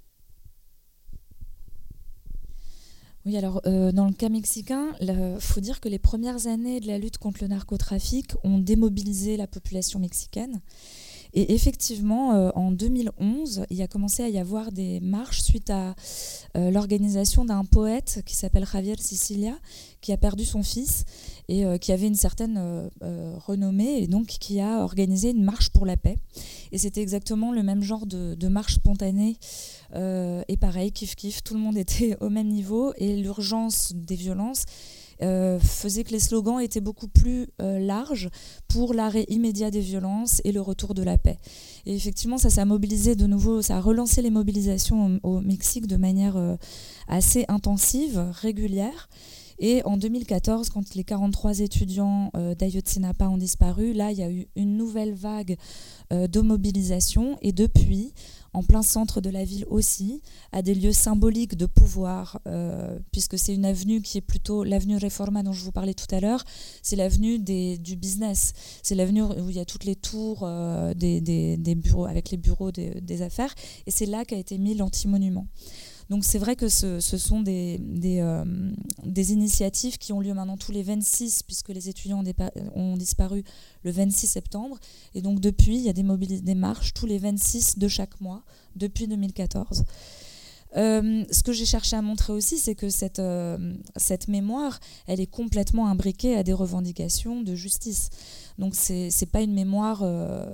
Oui, alors dans le cas mexicain, il faut dire que les premières années de la lutte contre le narcotrafic ont démobilisé la population mexicaine. Et effectivement, en 2011, il a commencé à y avoir des marches suite à l'organisation d'un poète qui s'appelle Javier Sicilia, qui a perdu son fils et qui avait une certaine renommée, et donc qui a organisé une marche pour la paix. Et c'était exactement le même genre de marche spontanée. Et pareil, kiff-kiff, tout le monde était au même niveau, et l'urgence des violences faisait que les slogans étaient beaucoup plus larges pour l'arrêt immédiat des violences et le retour de la paix. Et effectivement, ça a mobilisé de nouveau, ça a relancé les mobilisations au Mexique de manière assez intensive, régulière. Et en 2014, quand les 43 étudiants d'Ayotzinapa ont disparu, là, il y a eu une nouvelle vague de mobilisation. Et depuis, en plein centre de la ville aussi, à des lieux symboliques de pouvoir, puisque c'est une avenue qui est plutôt l'avenue Reforma dont je vous parlais tout à l'heure, c'est l'avenue du business. C'est l'avenue où il y a toutes les tours des bureaux, avec les bureaux des affaires. Et c'est là qu'a été mis l'antimonument. Donc c'est vrai que ce sont des initiatives qui ont lieu maintenant tous les 26, puisque les étudiants ont disparu le 26 septembre. Et donc depuis, il y a des marches tous les 26 de chaque mois, depuis 2014. Ce que j'ai cherché à montrer aussi, c'est que cette mémoire, elle est complètement imbriquée à des revendications de justice. Donc c'est pas une mémoire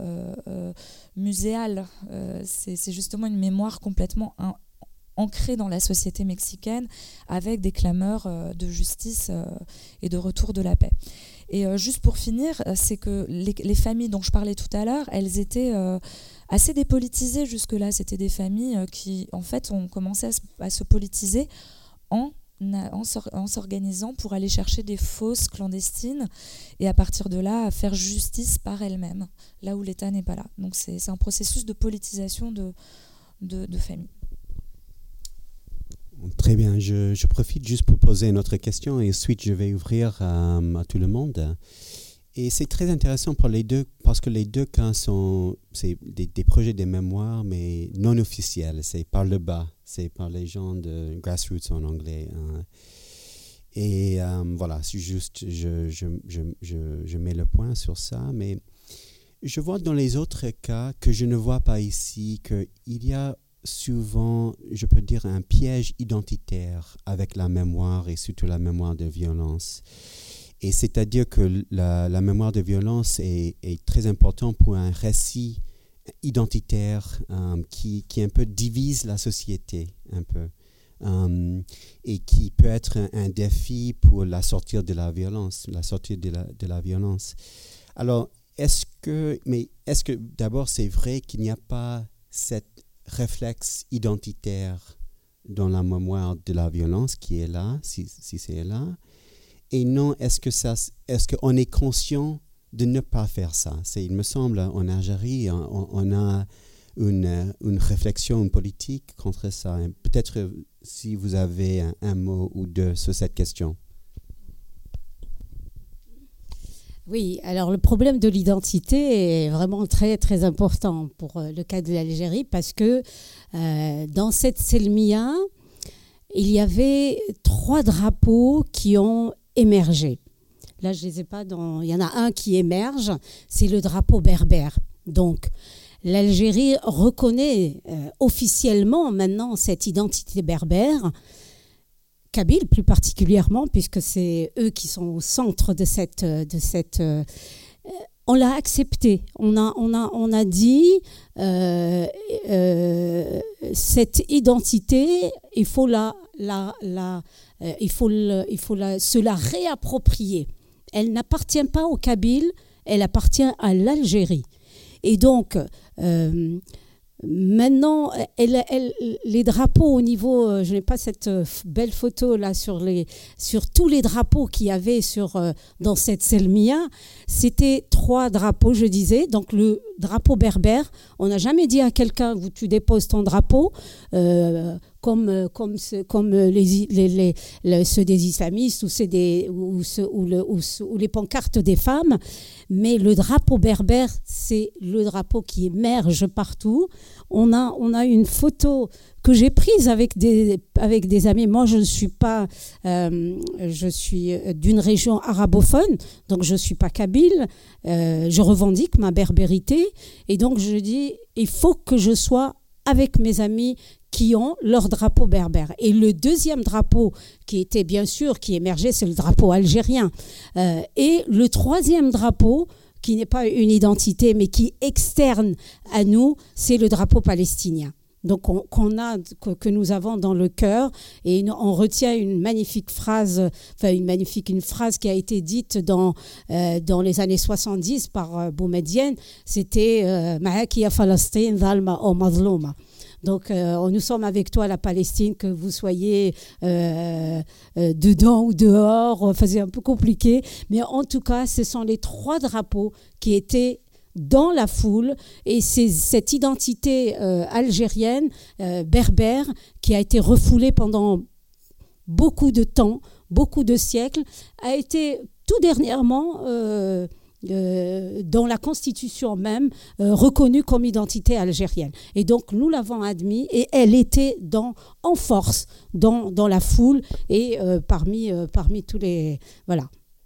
muséale, c'est justement une mémoire complètement ancrée dans la société mexicaine, avec des clameurs de justice et de retour de la paix. Et juste pour finir, c'est que les familles dont je parlais tout à l'heure, elles étaient assez dépolitisées jusque-là. C'était des familles qui, en fait, ont commencé à se politiser en s'organisant pour aller chercher des fosses clandestines et à partir de là, à faire justice par elles-mêmes, là où l'État n'est pas là. Donc c'est un processus de politisation de familles.
Très bien, je profite juste pour poser une autre question et ensuite je vais ouvrir à tout le monde. Et c'est très intéressant pour les deux, parce que les deux cas c'est des projets de mémoire, mais non officiels. C'est par le bas, c'est par les gens de grassroots en anglais. Et voilà, c'est juste, je mets le point sur ça. Mais je vois dans les autres cas que je ne vois pas ici qu'il y a souvent, je peux dire, un piège identitaire avec la mémoire et surtout la mémoire de violence. Et c'est-à-dire que la mémoire de violence est très importante pour un récit identitaire qui un peu divise la société, un peu, et qui peut être un défi pour la sortir de la violence, Alors, est-ce que d'abord c'est vrai qu'il n'y a pas cet réflexe identitaire dans la mémoire de la violence qui est là, si c'est là? Et non, est-ce qu'on est conscient de ne pas faire ça? Il me semble, en Algérie, on a une réflexion, une politique contre ça. Peut-être si vous avez un mot ou deux sur cette question.
Oui, alors le problème de l'identité est vraiment très, très important pour le cas de l'Algérie parce que dans cette Selmia, il y avait 3 drapeaux qui ont émergé. Là, je ne les ai pas il y en a un qui émerge, c'est le drapeau berbère. Donc, l'Algérie reconnaît officiellement maintenant cette identité berbère, kabyle plus particulièrement, puisque c'est eux qui sont au centre de cette on l'a accepté. On a dit cette identité, il faut se la réapproprier. Elle n'appartient pas aux Kabyles, elle appartient à l'Algérie. Et donc, maintenant, les drapeaux au niveau, je n'ai pas cette belle photo là sur tous les drapeaux qu'il y avait dans cette Selmia, c'était 3 drapeaux, je disais. Donc le drapeau berbère, on n'a jamais dit à quelqu'un tu déposes ton drapeau, comme ceux des islamistes ou les pancartes des femmes. Mais le drapeau berbère, c'est le drapeau qui émerge partout. On a une photo que j'ai prise avec des amis. Moi, je ne suis pas... je suis d'une région arabophone, donc je ne suis pas kabyle. Je revendique ma berbérité. Et donc, je dis, il faut que je sois avec mes amis qui ont leur drapeau berbère. Et le deuxième drapeau qui émergeait, c'est le drapeau algérien. Et le troisième drapeau, qui n'est pas une identité, mais qui est externe à nous, c'est le drapeau palestinien. Donc, que nous avons dans le cœur, et on retient une phrase qui a été dite dans les années 70 par Boumediene, c'était « Ma'aki ya Falastin zalma o mazlouma ». Donc, nous sommes avec toi, la Palestine, que vous soyez dedans ou dehors. C'est un peu compliqué. Mais en tout cas, ce sont les 3 drapeaux qui étaient dans la foule. Et c'est cette identité algérienne, berbère, qui a été refoulée pendant beaucoup de temps, beaucoup de siècles, a été tout dernièrement... dans la Constitution même, reconnue comme identité algérienne. Et donc, nous l'avons admis et elle était en force dans la foule et parmi tous les... Voilà.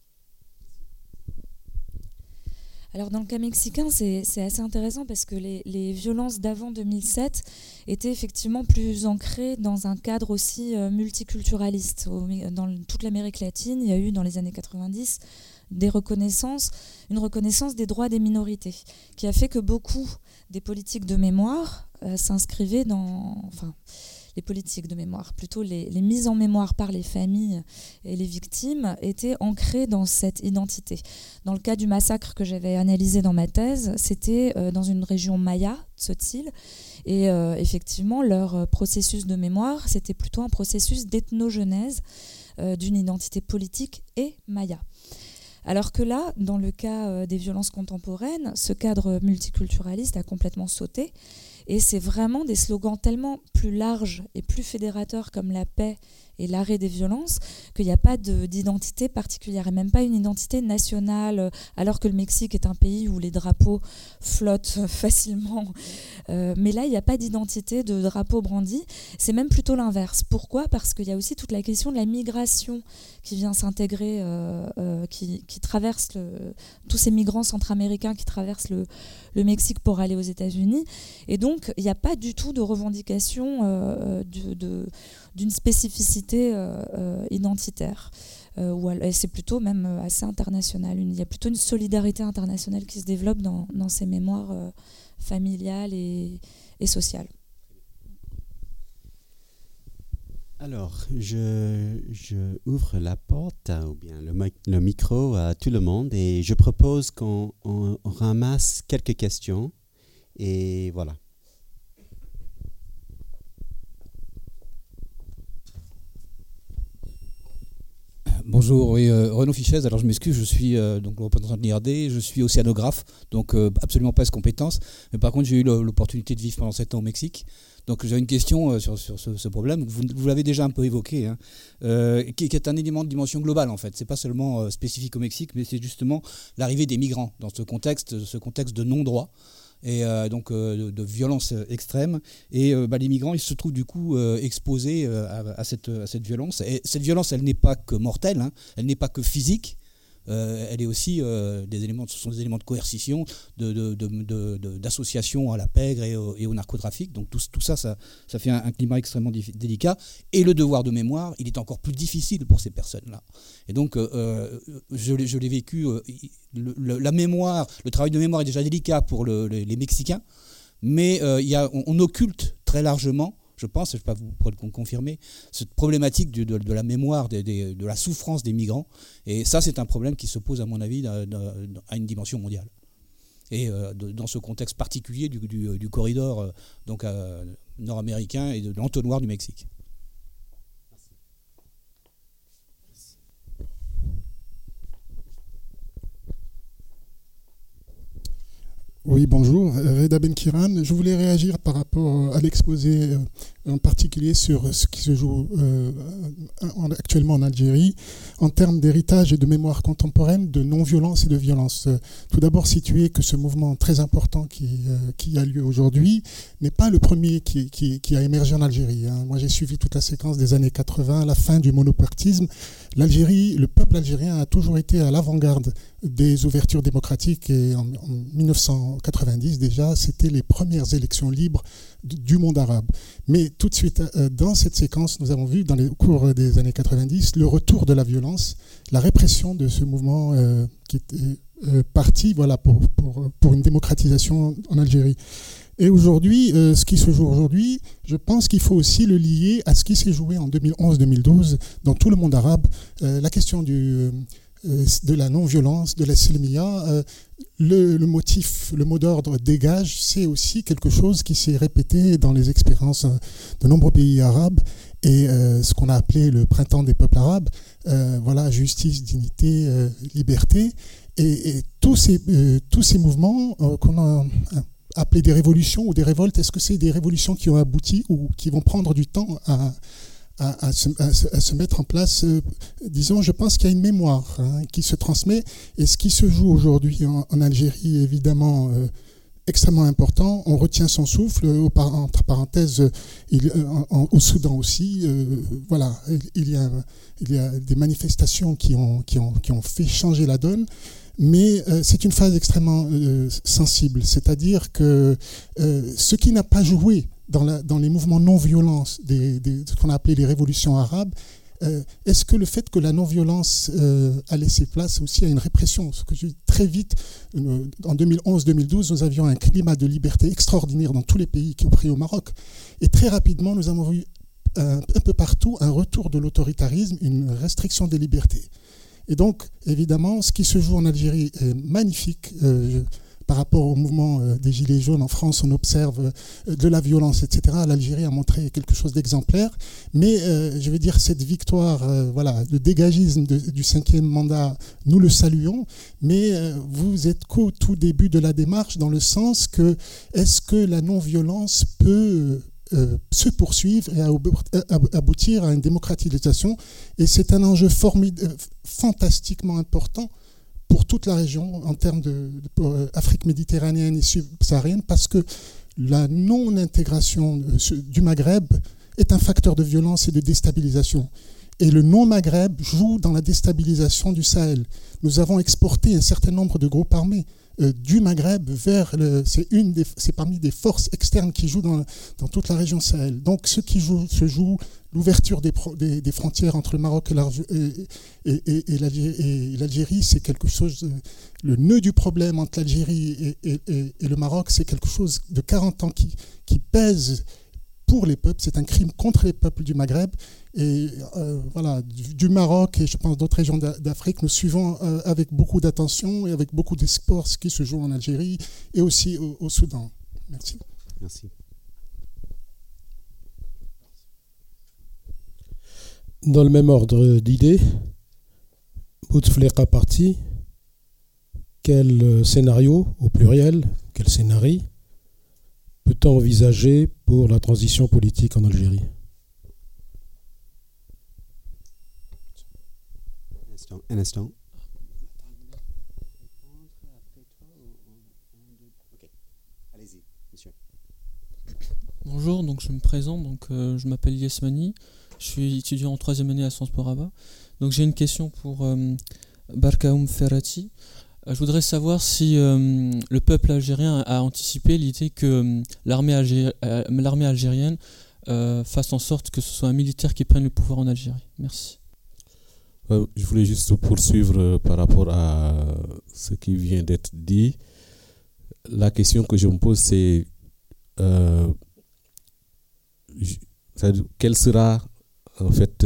Alors dans le cas mexicain, c'est assez intéressant parce que les violences d'avant 2007 étaient effectivement plus ancrées dans un cadre aussi multiculturaliste. Dans toute l'Amérique latine, il y a eu dans les années 90 une reconnaissance des droits des minorités, qui a fait que beaucoup des politiques de mémoire s'inscrivaient les politiques de mémoire, plutôt les mises en mémoire par les familles et les victimes étaient ancrées dans cette identité. Dans le cas du massacre que j'avais analysé dans ma thèse, c'était dans une région maya, Tzotzil, et effectivement leur processus de mémoire, c'était plutôt un processus d'ethnogenèse d'une identité politique et maya. Alors que là, dans le cas des violences contemporaines, ce cadre multiculturaliste a complètement sauté. Et c'est vraiment des slogans tellement plus larges et plus fédérateurs comme la paix et l'arrêt des violences, qu'il n'y a pas d'identité particulière, et même pas une identité nationale, alors que le Mexique est un pays où les drapeaux flottent facilement. Mais là, il n'y a pas d'identité de drapeau brandi. C'est même plutôt l'inverse. Pourquoi ? Parce qu'il y a aussi toute la question de la migration qui vient s'intégrer, qui traverse tous ces migrants centra-américains qui traversent le Mexique pour aller aux États-Unis. Et donc, il n'y a pas du tout de revendication d'une spécificité identitaire. C'est plutôt même assez international. Il y a plutôt une solidarité internationale qui se développe dans ces mémoires familiales et sociales.
Alors, je ouvre la porte, ou bien le micro à tout le monde, et je propose qu'on ramasse quelques questions. Et voilà.
Bonjour, oui, Renaud Fichez. Alors je m'excuse, je suis donc le représentant de l'IRD, je suis océanographe, donc absolument pas de compétences. Mais par contre, j'ai eu l'opportunité de vivre pendant 7 ans au Mexique. Donc j'ai une question sur ce problème. Vous l'avez déjà un peu évoqué, hein, qui est un élément de dimension globale en fait. C'est pas seulement spécifique au Mexique, mais c'est justement l'arrivée des migrants dans ce contexte de non-droit. Et donc de violence extrême. Et les migrants, ils se trouvent du coup exposés à cette violence. Et cette violence, elle n'est pas que mortelle, hein, elle n'est pas que physique. Elle est aussi ce sont des éléments de coercition, d'association à la pègre et au narcotrafic. Donc tout ça fait un climat extrêmement délicat. Et le devoir de mémoire, il est encore plus difficile pour ces personnes-là. Et donc je l'ai vécu. La mémoire, le travail de mémoire est déjà délicat pour les Mexicains, mais on occulte très largement. Je pense, je ne sais pas, vous pourrez le confirmer, cette problématique de la mémoire, de la souffrance des migrants. Et ça, c'est un problème qui se pose, à mon avis, à une dimension mondiale. Et dans ce contexte particulier du corridor nord-américain et de l'entonnoir du Mexique.
Oui, bonjour, Reda Benkiran. Je voulais réagir par rapport à l'exposé en particulier sur ce qui se joue actuellement en Algérie en termes d'héritage et de mémoire contemporaine, de non-violence et de violence. Tout d'abord, situer que ce mouvement très important qui a lieu aujourd'hui n'est pas le premier qui a émergé en Algérie. Hein. Moi, j'ai suivi toute la séquence des années 80, la fin du monopartisme. Le peuple algérien a toujours été à l'avant-garde des ouvertures démocratiques et en 1990 déjà, c'était les premières élections libres du monde arabe. Mais tout de suite, dans cette séquence, nous avons vu au cours des années 90 le retour de la violence, la répression de ce mouvement qui était parti pour une démocratisation en Algérie. Et aujourd'hui, ce qui se joue aujourd'hui, je pense qu'il faut aussi le lier à ce qui s'est joué en 2011-2012 dans tout le monde arabe. La question de la non-violence, de la silmiya, le mot d'ordre dégage, c'est aussi quelque chose qui s'est répété dans les expériences de nombreux pays arabes et ce qu'on a appelé le printemps des peuples arabes, justice, dignité, liberté, et tous ces mouvements qu'on a appelés des révolutions ou des révoltes, est-ce que c'est des révolutions qui ont abouti ou qui vont prendre du temps à se mettre en place? Disons, je pense qu'il y a une mémoire qui se transmet, et ce qui se joue aujourd'hui en Algérie est évidemment extrêmement important. On retient son souffle, entre parenthèses, au Soudan aussi. Il y a des manifestations qui ont fait changer la donne. Mais c'est une phase extrêmement sensible, c'est-à-dire que ce qui n'a pas joué dans les mouvements non-violents, ce qu'on a appelé les révolutions arabes, est-ce que le fait que la non-violence a laissé place aussi à une répression? Parce que très vite, en 2011-2012, nous avions un climat de liberté extraordinaire dans tous les pays, y compris au Maroc. Et très rapidement, nous avons vu un peu partout un retour de l'autoritarisme, une restriction des libertés. Et donc, évidemment, ce qui se joue en Algérie est magnifique. Par rapport au mouvement des Gilets jaunes en France, on observe de la violence, etc. L'Algérie a montré quelque chose d'exemplaire. Mais je veux dire, cette victoire, le dégagisme du 5e mandat, nous le saluons. Mais vous êtes qu'au tout début de la démarche, dans le sens que est-ce que la non-violence peut se poursuivre et aboutir à une démocratisation. Et c'est un enjeu fantastiquement important pour toute la région en termes d'Afrique méditerranéenne et subsaharienne, parce que la non-intégration du Maghreb est un facteur de violence et de déstabilisation. Et le non-Maghreb joue dans la déstabilisation du Sahel. Nous avons exporté un certain nombre de groupes armés du Maghreb vers c'est parmi des forces externes qui jouent dans toute la région Sahel. Donc ce qui se joue, l'ouverture des frontières entre le Maroc et l'Algérie, c'est quelque chose, le nœud du problème entre l'Algérie et le Maroc, c'est quelque chose de 40 ans qui pèse pour les peuples. C'est un crime contre les peuples du Maghreb. Et voilà, du Maroc et je pense d'autres régions d'Afrique, nous suivons avec beaucoup d'attention et avec beaucoup d'espoir ce qui se joue en Algérie et aussi au Soudan. Merci.
Merci.
Dans le même ordre d'idées, Bouteflika parti, quel scénario, au pluriel, quel scénario peut-on envisager pour la transition politique en Algérie ?
Un instant. Okay. Allez-y, monsieur.
Bonjour, donc je me présente, donc je m'appelle Yesmani, je suis étudiant en 3e année à Sciences Po Rabat. Donc j'ai une question pour Barkaoum Ferrati. Je voudrais savoir si le peuple algérien a anticipé l'idée que l'armée algérienne fasse en sorte que ce soit un militaire qui prenne le pouvoir en Algérie. Merci.
Je voulais juste poursuivre par rapport à ce qui vient d'être dit. La question que je me pose, c'est quel sera en fait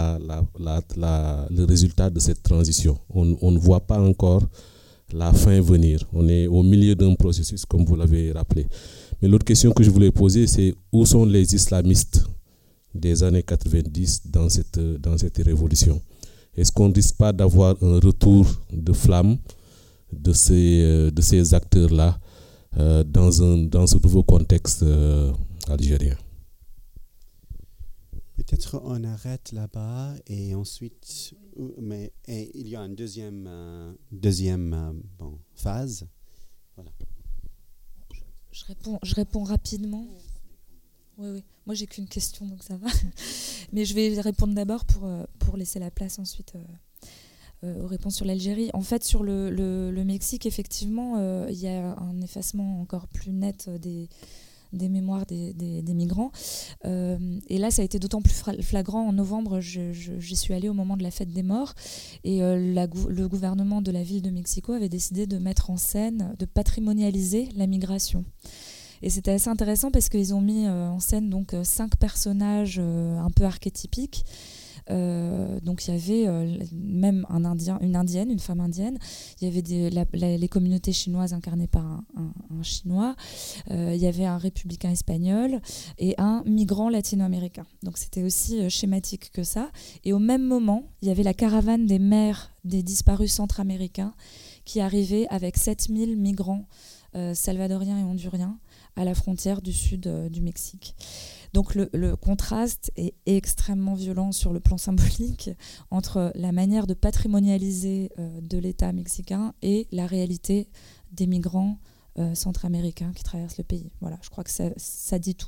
le résultat de cette transition. On ne voit pas encore la fin venir. On est au milieu d'un processus, comme vous l'avez rappelé. Mais l'autre question que je voulais poser, c'est où sont les islamistes des années 90 dans cette révolution? Est-ce qu'on ne risque pas d'avoir un retour de flamme de ces acteurs-là dans ce nouveau contexte algérien?
Peut-être on arrête là-bas et ensuite, mais il y a une deuxième phase. Voilà.
Je réponds rapidement. Oui. Moi, j'ai qu'une question, donc ça va. Mais je vais répondre d'abord pour laisser la place ensuite aux réponses sur l'Algérie. En fait, sur le Mexique, effectivement, il y a un effacement encore plus net des mémoires des migrants. Et là, ça a été d'autant plus flagrant. En novembre, j'y suis allée au moment de la fête des morts. Et le gouvernement de la ville de Mexico avait décidé de mettre en scène, de patrimonialiser la migration. Et c'était assez intéressant parce qu'ils ont mis en scène donc 5 personnages un peu archétypiques. Donc il y avait même une indienne, une femme indienne. Il y avait les communautés chinoises incarnées par un chinois. Il y avait un républicain espagnol et un migrant latino-américain. Donc c'était aussi schématique que ça. Et au même moment, il y avait la caravane des mères des disparus centra-américains qui arrivait avec 7000 migrants salvadoriens et honduriens à la frontière du sud du Mexique. Donc le contraste est extrêmement violent sur le plan symbolique entre la manière de patrimonialiser de l'État mexicain et la réalité des migrants centra-américains qui traversent le pays. Voilà, je crois que ça dit tout.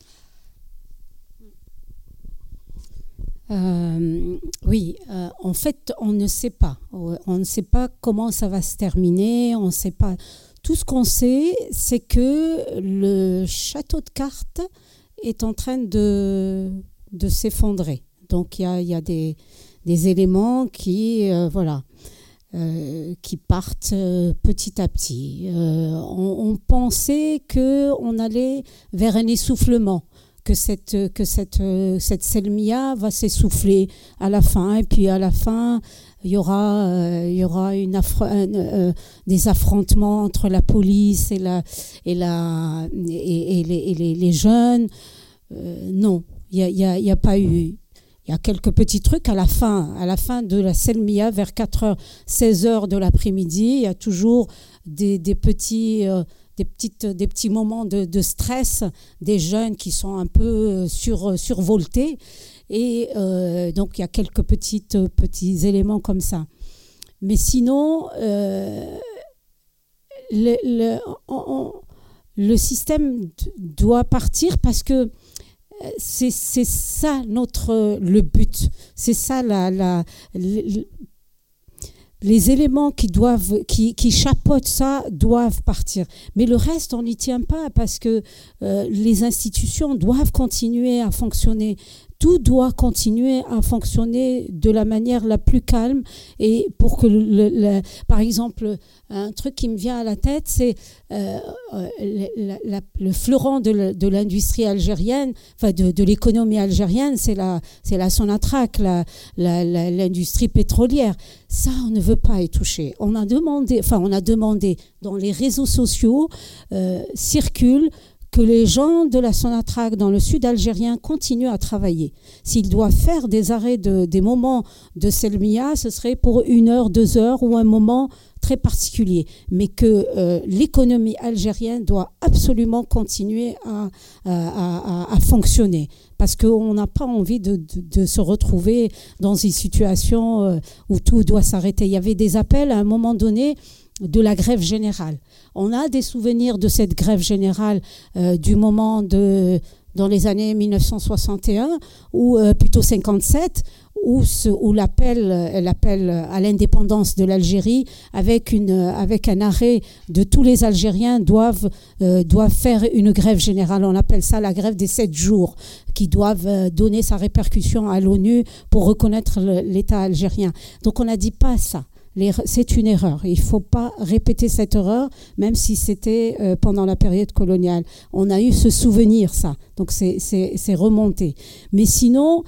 Oui, en fait, on ne sait pas. On ne sait pas comment ça va se terminer. On ne sait pas. Tout ce qu'on sait, c'est que le château de cartes est en train de s'effondrer. Donc il y a des éléments qui partent petit à petit. On pensait qu'on allait vers un essoufflement, que cette Selmia va s'essouffler à la fin, et puis à la fin il y aura des affrontements entre la police et les jeunes. Non, il y a pas eu. Il y a quelques petits trucs à la fin de la Selmia, vers 16h de l'après-midi. Il y a toujours des petits des petits moments de stress, des jeunes qui sont un peu survoltés. Et donc, il y a quelques petits éléments comme ça. Mais sinon, le système doit partir parce que c'est ça le but. C'est ça les éléments qui chapeautent ça doivent partir. Mais le reste, on n'y tient pas parce que les institutions doivent continuer à fonctionner. Tout doit continuer à fonctionner de la manière la plus calme. Et pour que, par exemple, un truc qui me vient à la tête, c'est le fleuron de l'industrie algérienne, enfin de l'économie algérienne, c'est la Sonatrach, l'industrie pétrolière. Ça, on ne veut pas y toucher. On a demandé dans les réseaux sociaux, circulent que les gens de la Sonatrach dans le sud algérien continuent à travailler. S'ils doivent faire des arrêts des moments de Selmia, ce serait pour 1 heure, 2 heures ou un moment très particulier. Mais que l'économie algérienne doit absolument continuer à fonctionner. Parce qu'on n'a pas envie de se retrouver dans une situation où tout doit s'arrêter. Il y avait des appels à un moment donné de la grève générale. On a des souvenirs de cette grève générale du moment dans les années 1961 ou plutôt 57 où l'appel à l'indépendance de l'Algérie avec un arrêt de tous les Algériens doivent faire une grève générale. On appelle ça la grève des 7 jours qui doivent donner sa répercussion à l'ONU pour reconnaître l'État algérien. Donc on n'a dit pas ça. C'est une erreur. Il ne faut pas répéter cette erreur, même si c'était pendant la période coloniale. On a eu ce souvenir, ça. Donc, c'est remonté. Mais sinon,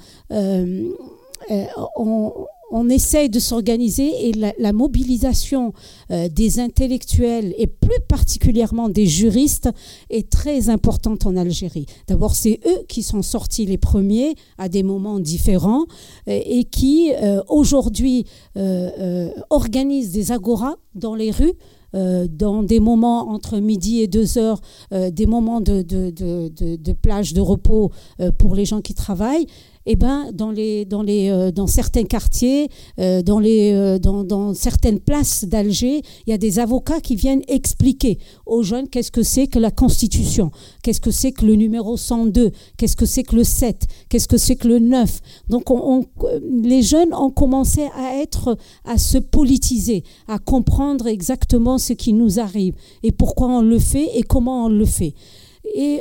on essaye de s'organiser et la mobilisation des intellectuels et plus particulièrement des juristes est très importante en Algérie. D'abord, c'est eux qui sont sortis les premiers à des moments différents et qui aujourd'hui organisent des agoras dans les rues, dans des moments entre midi et 2 heures, des moments de plage de repos pour les gens qui travaillent. Eh ben, dans certains quartiers, dans certaines places d'Alger, il y a des avocats qui viennent expliquer aux jeunes qu'est-ce que c'est que la Constitution, qu'est-ce que c'est que le numéro 102, qu'est-ce que c'est que le 7, qu'est-ce que c'est que le 9. Donc, les jeunes ont commencé à se politiser, à comprendre exactement ce qui nous arrive et pourquoi on le fait et comment on le fait. Et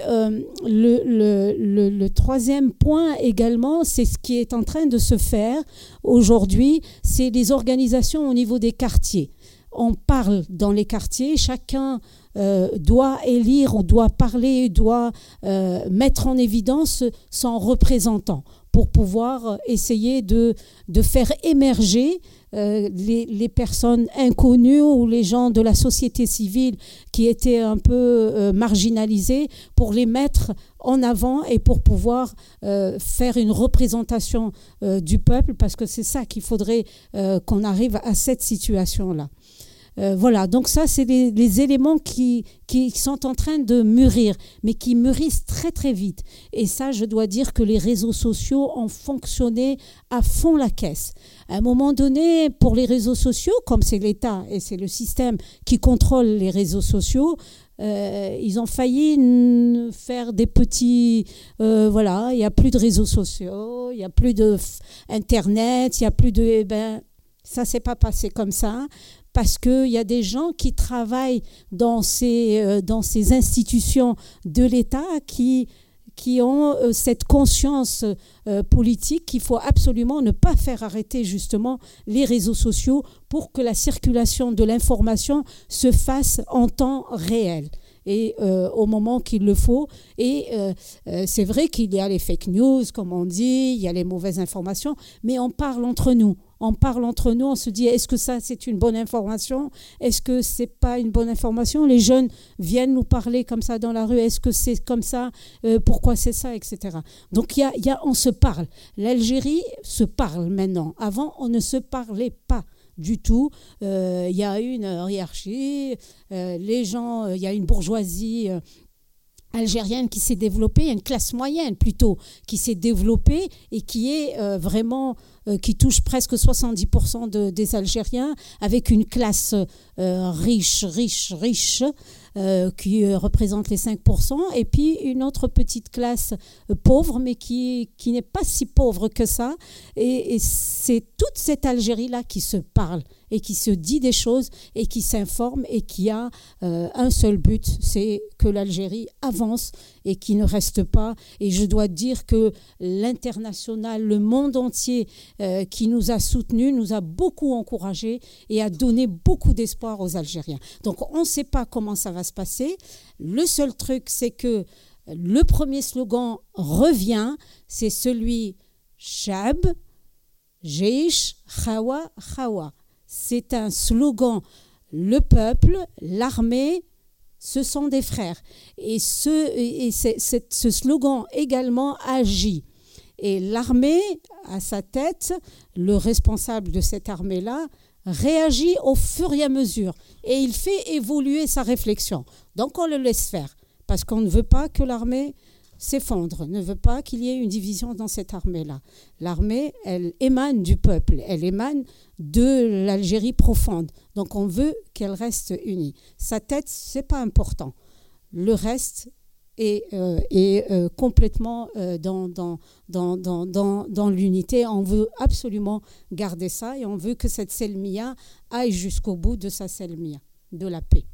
le troisième point également, c'est ce qui est en train de se faire aujourd'hui, c'est les organisations au niveau des quartiers. On parle dans les quartiers, chacun doit élire ou doit parler, doit mettre en évidence son représentant pour pouvoir essayer de faire émerger les personnes inconnues ou les gens de la société civile qui étaient un peu marginalisés, pour les mettre en avant et pour pouvoir faire une représentation du peuple, parce que c'est ça qu'il faudrait qu'on arrive à cette situation-là. Voilà, donc ça, c'est les éléments qui sont en train de mûrir, mais qui mûrissent très très vite. Et ça, je dois dire que les réseaux sociaux ont fonctionné à fond la caisse. À un moment donné, pour les réseaux sociaux, comme c'est l'État et c'est le système qui contrôle les réseaux sociaux, ils ont failli faire des petits... voilà, il n'y a plus de réseaux sociaux, il n'y a plus d'Internet, il n'y a plus de... ça ne s'est pas passé comme ça. Parce qu'il y a des gens qui travaillent dans ces institutions de l'État qui ont cette conscience politique qu'il faut absolument ne pas faire arrêter justement les réseaux sociaux pour que la circulation de l'information se fasse en temps réel et au moment qu'il le faut. Et c'est vrai qu'il y a les fake news, comme on dit, il y a les mauvaises informations, mais on parle entre nous. On parle entre nous, on se dit, est-ce que ça, c'est une bonne information? Est-ce que c'est pas une bonne information? Les jeunes viennent nous parler comme ça dans la rue. Est-ce que c'est comme ça? Pourquoi c'est ça? Etc. Donc, on se parle. L'Algérie se parle maintenant. Avant, on ne se parlait pas. du tout. Il y a une hiérarchie, les gens, il y a une bourgeoisie algérienne qui s'est développée, une classe moyenne plutôt, qui s'est développée et qui est vraiment, qui touche presque 70% des Algériens, avec une classe riche, qui représente les 5%, et puis une autre petite classe pauvre, mais qui n'est pas si pauvre que ça. Et c'est toute cette Algérie-là qui se parle et qui se dit des choses et qui s'informe et qui a un seul but, c'est que l'Algérie avance et qui ne reste pas. Et je dois dire que l'international, le monde entier qui nous a soutenus, nous a beaucoup encouragés et a donné beaucoup d'espoir aux Algériens. Donc on ne sait pas comment ça va se passer. Le seul truc, c'est que le premier slogan revient, c'est celui « Shab, Jeish, Khawa, Khawa ». C'est un slogan, le peuple, l'armée, ce sont des frères. Et ce slogan également agit. Et l'armée, à sa tête, le responsable de cette armée-là, réagit au fur et à mesure. Et il fait évoluer sa réflexion. Donc on le laisse faire. Parce qu'on ne veut pas que l'armée s'effondre, ne veut pas qu'il y ait une division dans cette armée-là. L'armée, elle émane du peuple, elle émane de l'Algérie profonde. Donc on veut qu'elle reste unie. Sa tête, ce n'est pas important. Le reste est complètement dans l'unité. On veut absolument garder ça et on veut que cette Selmiya aille jusqu'au bout de sa Selmiya, de la paix.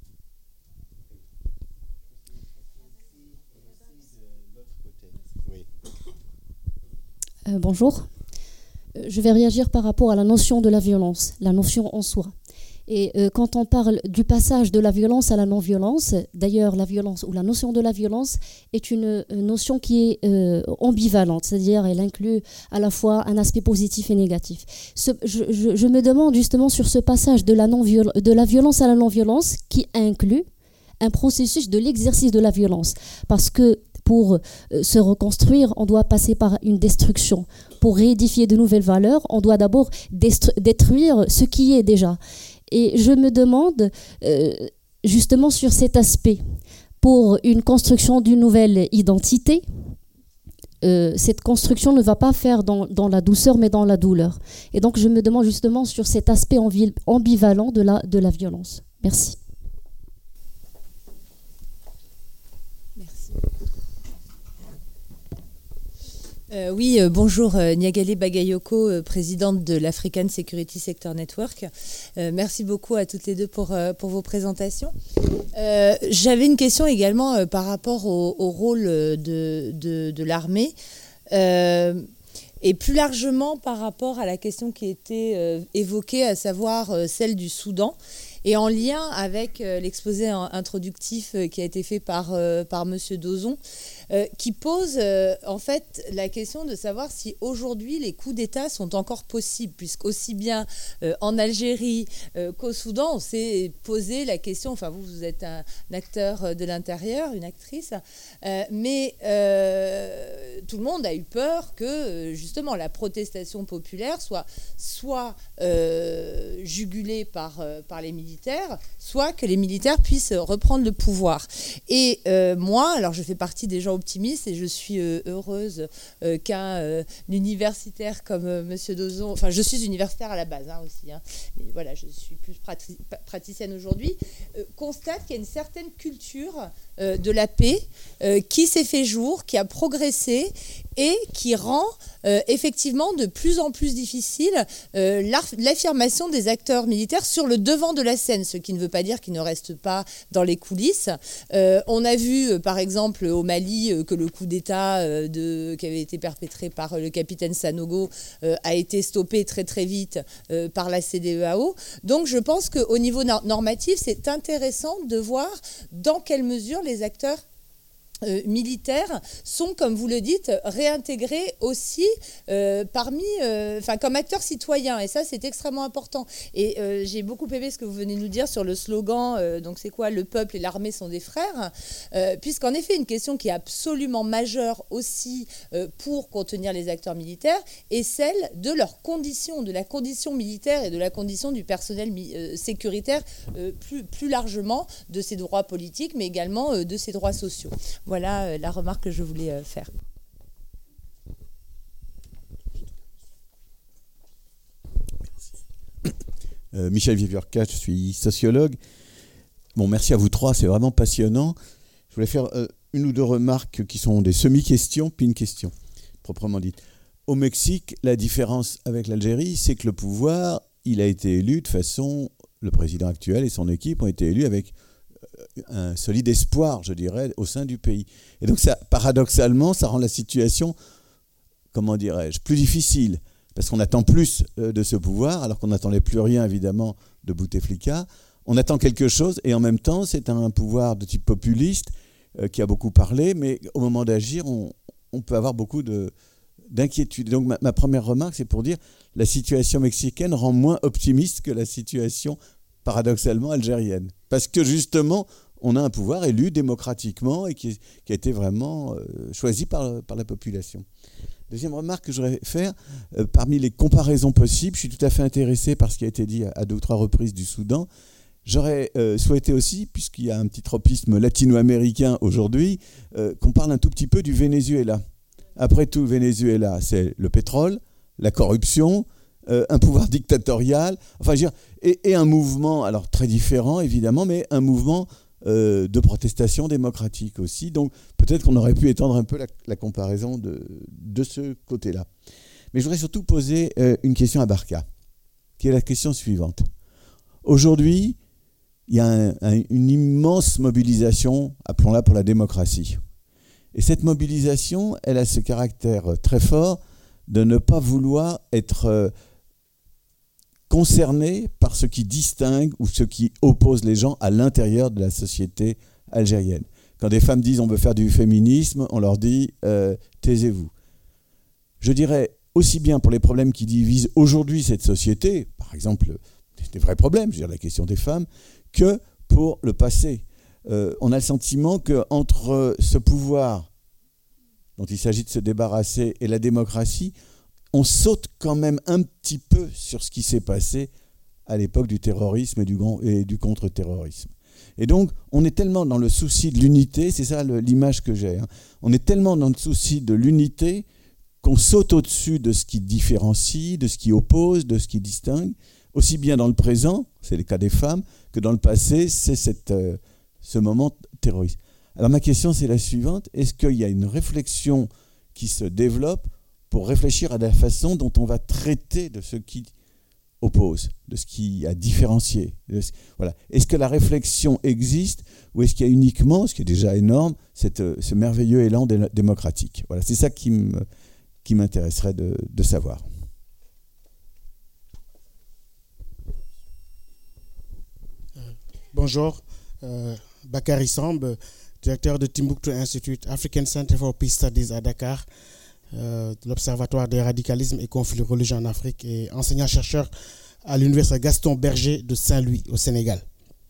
Bonjour. Je vais réagir par rapport à la notion de la violence, la notion en soi. Et quand on parle du passage de la violence à la non-violence, d'ailleurs la violence ou la notion de la violence est une notion qui est ambivalente, c'est-à-dire elle inclut à la fois un aspect positif et négatif. Je me demande justement sur ce passage de la violence à la non-violence qui inclut un processus de l'exercice de la violence. Parce que pour se reconstruire, on doit passer par une destruction. Pour réédifier de nouvelles valeurs, on doit d'abord détruire ce qui est déjà. Et je me demande justement sur cet aspect, pour une construction d'une nouvelle identité, cette construction ne va pas faire dans la douceur mais dans la douleur. Et donc je me demande justement sur cet aspect ambivalent de la violence. Merci.
Bonjour, Niagale Bagayoko, présidente de l'African Security Sector Network. Merci beaucoup à toutes les deux pour vos présentations. J'avais une question également par rapport au rôle de l'armée et plus largement par rapport à la question qui était évoquée, à savoir celle du Soudan. Et en lien avec l'exposé introductif qui a été fait par Monsieur Dozon, qui pose en fait la question de savoir si aujourd'hui les coups d'État sont encore possibles, puisqu'aussi bien en Algérie qu'au Soudan, on s'est posé la question, enfin vous êtes un acteur de l'intérieur, une actrice, mais tout le monde a eu peur que justement la protestation populaire soit jugulée par les militaires, soit que les militaires puissent reprendre le pouvoir. Et moi, alors je fais partie des gens optimiste et je suis heureuse qu'un universitaire comme Monsieur Dozon, enfin je suis universitaire à la base aussi, mais voilà, je suis plus praticienne aujourd'hui, constate qu'il y a une certaine culture de la paix qui s'est fait jour, qui a progressé et qui rend effectivement de plus en plus difficile l'affirmation des acteurs militaires sur le devant de la scène, ce qui ne veut pas dire qu'ils ne restent pas dans les coulisses. On a vu par exemple au Mali que le coup d'État qui avait été perpétré par le capitaine Sanogo a été stoppé très très vite par la CEDEAO. Donc je pense qu'au niveau normatif, c'est intéressant de voir dans quelle mesure les acteurs militaires sont, comme vous le dites, réintégrés aussi comme acteurs citoyens. Et ça, c'est extrêmement important. Et j'ai beaucoup aimé ce que vous venez nous dire sur le slogan, donc c'est quoi, le peuple et l'armée sont des frères, puisqu'en effet, une question qui est absolument majeure aussi pour contenir les acteurs militaires est celle de leurs conditions, de la condition militaire et de la condition du personnel sécuritaire, plus largement, de ses droits politiques, mais également de ses droits sociaux. Voilà la remarque que je voulais faire.
Michel Viviorca, je suis sociologue. Bon, merci à vous trois, c'est vraiment passionnant. Je voulais faire une ou deux remarques qui sont des semi-questions, puis une question, proprement dite. Au Mexique, la différence avec l'Algérie, c'est que le pouvoir, il a été élu de façon... Le président actuel et son équipe ont été élus avec un solide espoir, je dirais, au sein du pays. Et donc, ça, paradoxalement, ça rend la situation, comment dirais-je, plus difficile, parce qu'on attend plus de ce pouvoir, alors qu'on n'attendait plus rien, évidemment, de Bouteflika. On attend quelque chose, et en même temps, c'est un pouvoir de type populiste qui a beaucoup parlé, mais au moment d'agir, on peut avoir beaucoup d'inquiétude. Donc, ma première remarque, c'est pour dire la situation mexicaine rend moins optimiste que la situation, paradoxalement, algérienne. Parce que, justement, on a un pouvoir élu démocratiquement et qui a été vraiment choisi par la population. Deuxième remarque que je voudrais faire, parmi les comparaisons possibles, je suis tout à fait intéressé par ce qui a été dit à 2 ou 3 reprises du Soudan. J'aurais souhaité aussi, puisqu'il y a un petit tropisme latino-américain aujourd'hui, qu'on parle un tout petit peu du Venezuela. Après tout, le Venezuela, c'est le pétrole, la corruption, un pouvoir dictatorial, enfin, je veux dire, et un mouvement, alors très différent évidemment, mais un mouvement de protestation démocratique aussi. Donc peut-être qu'on aurait pu étendre un peu la comparaison de ce côté-là. Mais je voudrais surtout poser une question à Barka, qui est la question suivante. Aujourd'hui, il y a une immense mobilisation, appelons-la pour la démocratie. Et cette mobilisation, elle a ce caractère très fort de ne pas vouloir être concernée par ce qui distingue ou ce qui oppose les gens à l'intérieur de la société algérienne. Quand des femmes disent on veut faire du féminisme, on leur dit taisez-vous. Je dirais aussi bien pour les problèmes qui divisent aujourd'hui cette société, par exemple des vrais problèmes, je veux dire la question des femmes, que pour le passé. On a le sentiment qu'entre ce pouvoir dont il s'agit de se débarrasser et la démocratie, on saute quand même un petit peu sur ce qui s'est passé à l'époque du terrorisme et du contre-terrorisme. Et donc, on est tellement dans le souci de l'unité, c'est ça l'image que j'ai, hein. On est tellement dans le souci de l'unité qu'on saute au-dessus de ce qui différencie, de ce qui oppose, de ce qui distingue, aussi bien dans le présent, c'est le cas des femmes, que dans le passé, c'est ce moment terroriste. Alors ma question, c'est la suivante. Est-ce qu'il y a une réflexion qui se développe pour réfléchir à la façon dont on va traiter de ce qui oppose, de ce qui a différencié. Voilà. Est-ce que la réflexion existe ou est-ce qu'il y a uniquement, ce qui est déjà énorme, ce merveilleux élan démocratique? Voilà, c'est ça qui m'intéresserait de savoir.
Bonjour, Bakary Samb, directeur de Timbuktu Institute, African Center for Peace Studies à Dakar, de l'Observatoire des radicalismes et conflits religieux en Afrique et enseignant-chercheur à l'Université Gaston Berger de Saint-Louis au Sénégal.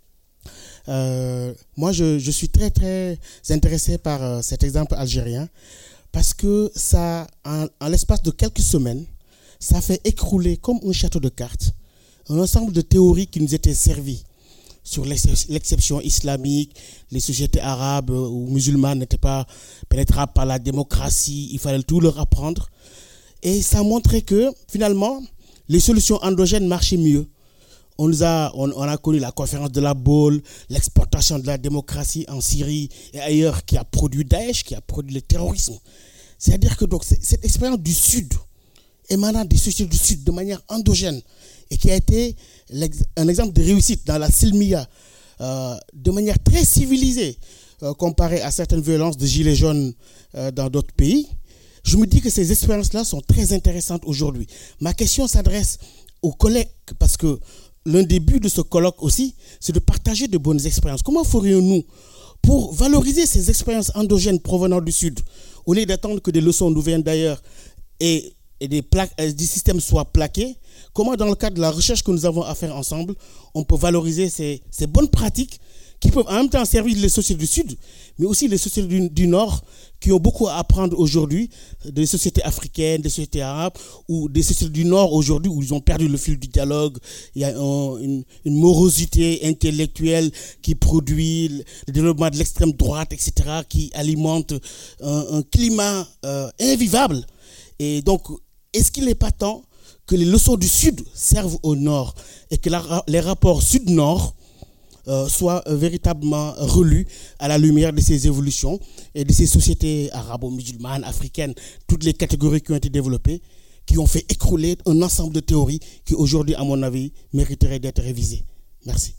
Moi, je suis très très intéressé par cet exemple algérien parce que ça, en l'espace de quelques semaines, ça fait écrouler comme un château de cartes un ensemble de théories qui nous étaient servies sur l'exception islamique, les sociétés arabes ou musulmanes n'étaient pas pénétrables par la démocratie, il fallait tout leur apprendre. Et ça montrait que finalement, les solutions endogènes marchaient mieux. On a connu la conférence de la Baule, l'exportation de la démocratie en Syrie et ailleurs qui a produit Daesh, qui a produit le terrorisme. C'est-à-dire que donc, cette expérience du Sud, émanant des sociétés du Sud de manière endogène, et qui a été un exemple de réussite dans la Silmiya, de manière très civilisée, comparée à certaines violences de gilets jaunes dans d'autres pays, je me dis que ces expériences-là sont très intéressantes aujourd'hui. Ma question s'adresse aux collègues, parce que l'un des buts de ce colloque aussi, c'est de partager de bonnes expériences. Comment ferions-nous pour valoriser ces expériences endogènes provenant du Sud, au lieu d'attendre que des leçons nous viennent d'ailleurs et des systèmes soient plaqués, comment dans le cadre de la recherche que nous avons à faire ensemble, on peut valoriser ces bonnes pratiques qui peuvent en même temps servir les sociétés du Sud, mais aussi les sociétés du Nord, qui ont beaucoup à apprendre aujourd'hui, des sociétés africaines, des sociétés arabes, ou des sociétés du Nord aujourd'hui, où ils ont perdu le fil du dialogue. Il y a une morosité intellectuelle qui produit le développement de l'extrême droite, etc., qui alimente un climat invivable. Et donc, est-ce qu'il n'est pas temps que les leçons du Sud servent au Nord et que les rapports Sud-Nord soient véritablement relus à la lumière de ces évolutions et de ces sociétés arabo-musulmanes, africaines, toutes les catégories qui ont été développées, qui ont fait écrouler un ensemble de théories qui aujourd'hui, à mon avis, mériteraient d'être révisées. Merci.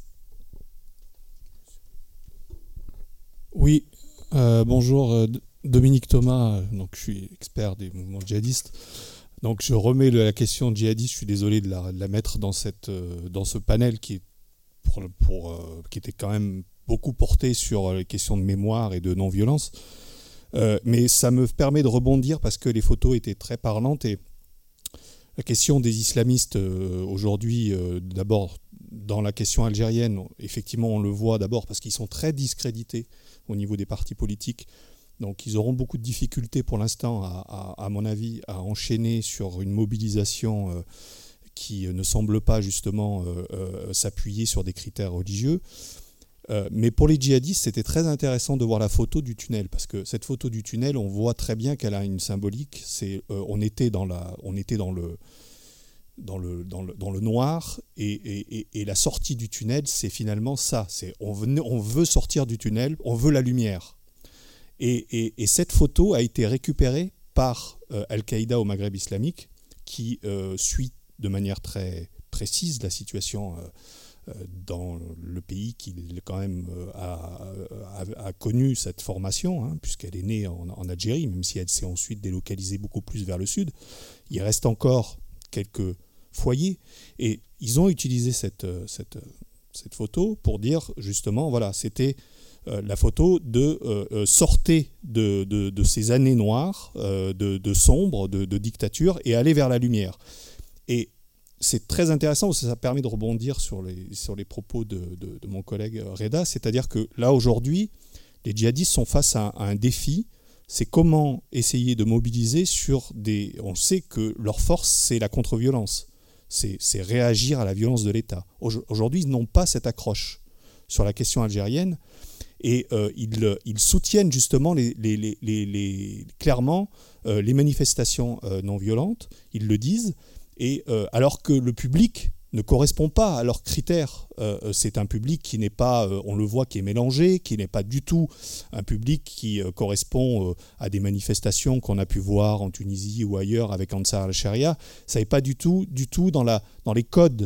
Oui, bonjour, Dominique Thomas, donc je suis expert des mouvements djihadistes. Donc je remets la question djihadiste, je suis désolé de la mettre dans ce panel qui est qui était quand même beaucoup porté sur les questions de mémoire et de non-violence. Mais ça me permet de rebondir parce que les photos étaient très parlantes et la question des islamistes aujourd'hui, d'abord dans la question algérienne, effectivement on le voit d'abord parce qu'ils sont très discrédités au niveau des partis politiques. Donc ils auront beaucoup de difficultés pour l'instant, à mon avis, à enchaîner sur une mobilisation qui ne semble pas justement s'appuyer sur des critères religieux. Mais pour les djihadistes, c'était très intéressant de voir la photo du tunnel, parce que cette photo du tunnel, on voit très bien qu'elle a une symbolique. On était dans le noir, et la sortie du tunnel, c'est finalement ça. On veut sortir du tunnel, on veut la lumière. Et cette photo a été récupérée par Al-Qaïda au Maghreb islamique, qui suit de manière très précise la situation dans le pays qui quand même a connu cette formation, hein, puisqu'elle est née en Algérie, même si elle s'est ensuite délocalisée beaucoup plus vers le sud. Il reste encore quelques foyers, et ils ont utilisé cette photo pour dire justement, voilà, c'était la photo de sortez de ces années noires, de sombre, de dictature, et aller vers la lumière. Et c'est très intéressant parce que ça permet de rebondir sur les propos de mon collègue Reda, c'est-à-dire que là aujourd'hui, les djihadistes sont face à un défi, c'est comment essayer de mobiliser sur des... On sait que leur force, c'est la contre-violence, c'est réagir à la violence de l'État. Aujourd'hui, ils n'ont pas cette accroche sur la question algérienne, et ils soutiennent justement clairement les manifestations non violentes, ils le disent. Et alors que le public ne correspond pas à leurs critères, c'est un public qui n'est pas, on le voit, qui est mélangé, qui n'est pas du tout un public qui correspond à des manifestations qu'on a pu voir en Tunisie ou ailleurs avec Ansar al-Sharia. Ça n'est pas du tout dans les codes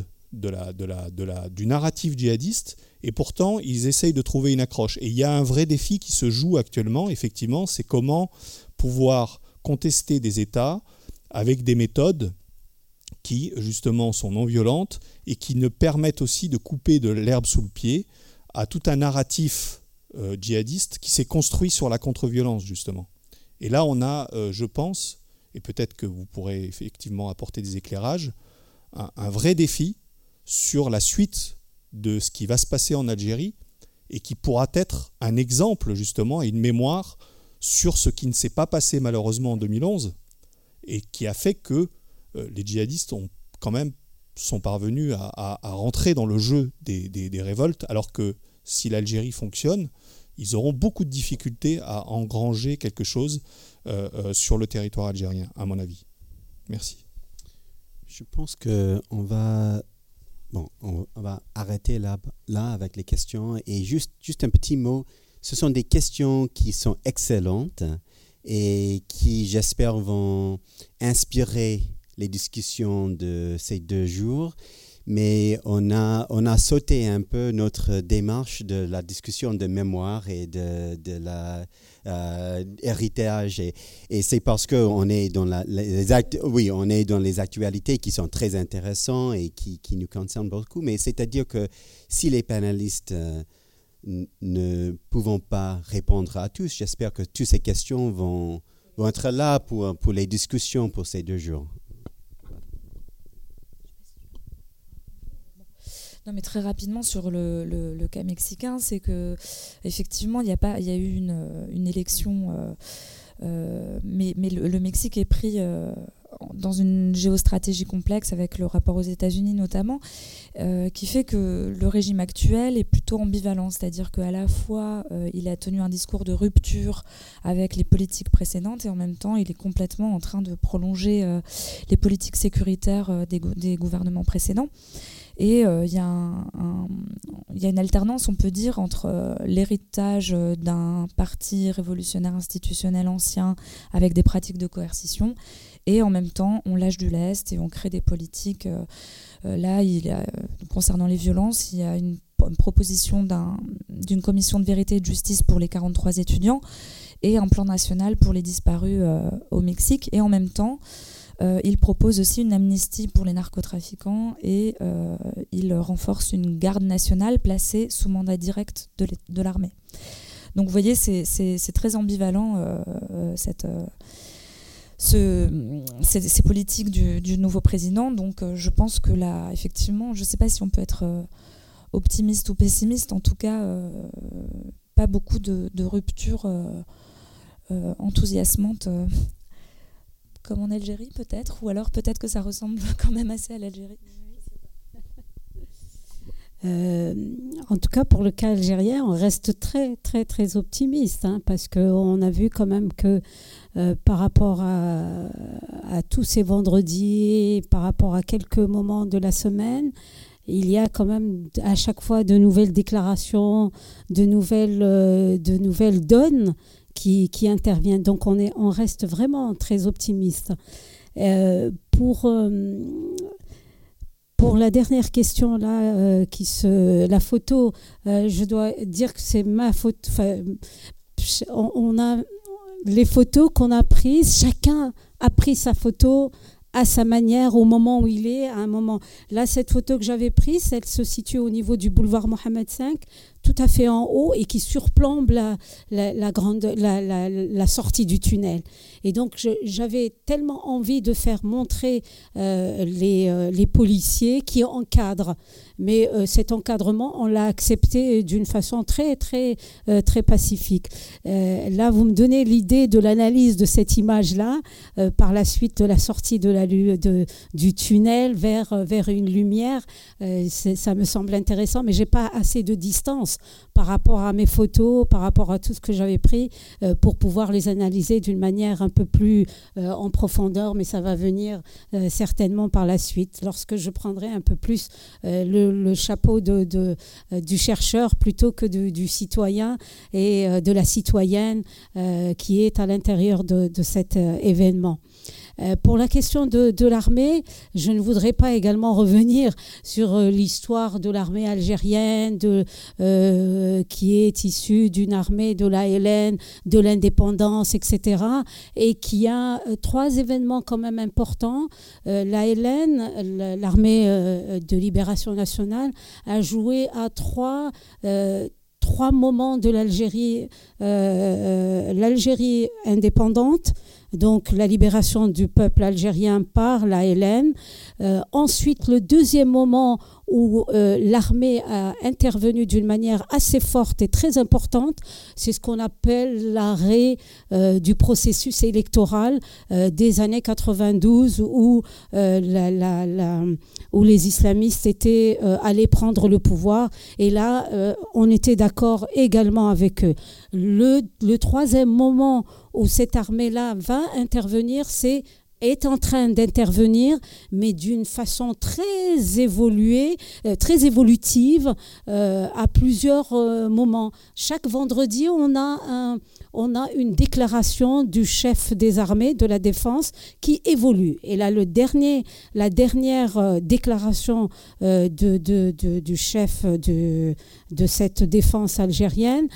du narratif djihadiste, et pourtant ils essayent de trouver une accroche. Et il y a un vrai défi qui se joue actuellement, effectivement, c'est comment pouvoir contester des États avec des méthodes qui justement sont non violentes et qui ne permettent aussi de couper de l'herbe sous le pied à tout un narratif djihadiste qui s'est construit sur la contre-violence justement. Et là on a, je pense, et peut-être que vous pourrez effectivement apporter des éclairages, un vrai défi sur la suite de ce qui va se passer en Algérie et qui pourra être un exemple justement et une mémoire sur ce qui ne s'est pas passé malheureusement en 2011 et qui a fait que les djihadistes sont parvenus à rentrer dans le jeu des révoltes, alors que si l'Algérie fonctionne, ils auront beaucoup de difficultés à engranger quelque chose sur le territoire algérien, à mon avis. Merci.
Je pense qu'on va arrêter là avec les questions. Et juste un petit mot, ce sont des questions qui sont excellentes et qui, j'espère, vont inspirer les discussions de ces 2 jours, mais on a sauté un peu notre démarche de la discussion de mémoire et de héritage, et c'est parce qu'on est dans on est dans les actualités qui sont très intéressantes et qui nous concernent beaucoup, mais c'est-à-dire que si les panélistes ne pouvons pas répondre à tous. J'espère que toutes ces questions vont être là pour les discussions pour ces 2 jours.
Non, mais très rapidement sur le cas mexicain, c'est que effectivement il y a eu une élection, mais le Mexique est pris dans une géostratégie complexe avec le rapport aux États-Unis notamment, qui fait que le régime actuel est plutôt ambivalent, c'est-à-dire qu'à la fois il a tenu un discours de rupture avec les politiques précédentes et en même temps il est complètement en train de prolonger les politiques sécuritaires des gouvernements précédents. Et il y a une alternance, on peut dire, entre l'héritage d'un parti révolutionnaire institutionnel ancien avec des pratiques de coercition et en même temps on lâche du lest et on crée des politiques. Là, concernant les violences, il y a une proposition d'une commission de vérité et de justice pour les 43 étudiants et un plan national pour les disparus au Mexique. Et en même temps, il propose aussi une amnistie pour les narcotrafiquants et il renforce une garde nationale placée sous mandat direct de l'armée. Donc vous voyez, c'est très ambivalent ces politiques du nouveau président. Donc je pense que là, effectivement, je ne sais pas si on peut être optimiste ou pessimiste, en tout cas, pas beaucoup de ruptures enthousiasmantes. Comme en Algérie peut-être, ou alors peut-être que ça ressemble quand même assez à l'Algérie.
En tout cas, pour le cas algérien, on reste très, très, très optimiste, parce qu'on a vu quand même que par rapport à tous ces vendredis, par rapport à quelques moments de la semaine, il y a quand même à chaque fois de nouvelles déclarations, de nouvelles donnes qui interviennent. Donc on reste vraiment très optimiste. Pour la dernière question là, la photo, je dois dire que c'est ma photo. On a les photos qu'on a prises, chacun a pris sa photo à sa manière, au moment où il est, à un moment. Là, cette photo que j'avais prise, elle se situe au niveau du boulevard Mohamed V, tout à fait en haut, et qui surplombe la sortie du tunnel. Et donc, j'avais tellement envie de faire montrer les policiers qui encadrent. Mais cet encadrement, on l'a accepté d'une façon très, très, très pacifique. Là, vous me donnez l'idée de l'analyse de cette image-là, par la suite de la sortie du tunnel vers une lumière. Ça me semble intéressant, mais je n'ai pas assez de distance par rapport à mes photos, par rapport à tout ce que j'avais pris, pour pouvoir les analyser d'une manière un peu plus en profondeur, mais ça va venir certainement par la suite, lorsque je prendrai un peu plus le chapeau du chercheur plutôt que du citoyen et de la citoyenne qui est à l'intérieur de cet événement. Pour la question de l'armée, je ne voudrais pas également revenir sur l'histoire de l'armée algérienne qui est issue d'une armée de l'ALN, de l'indépendance, etc. et qui a 3 événements quand même importants. L'ALN, l'armée de libération nationale, a joué à 3 moments de l'Algérie. L'Algérie indépendante, donc la libération du peuple algérien par l'ALN. Ensuite, le deuxième moment où l'armée a intervenu d'une manière assez forte et très importante, c'est ce qu'on appelle l'arrêt du processus électoral des années 92 où les islamistes étaient allés prendre le pouvoir. Et là, on était d'accord également avec eux. Le troisième moment où cette armée-là va intervenir, est en train d'intervenir, mais d'une façon très évoluée, très évolutive, à plusieurs moments. Chaque vendredi, on a une déclaration du chef des armées, de la défense, qui évolue. Et là, la dernière déclaration du chef de cette défense algérienne,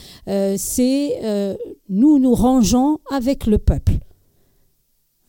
c'est « nous nous rangeons avec le peuple ».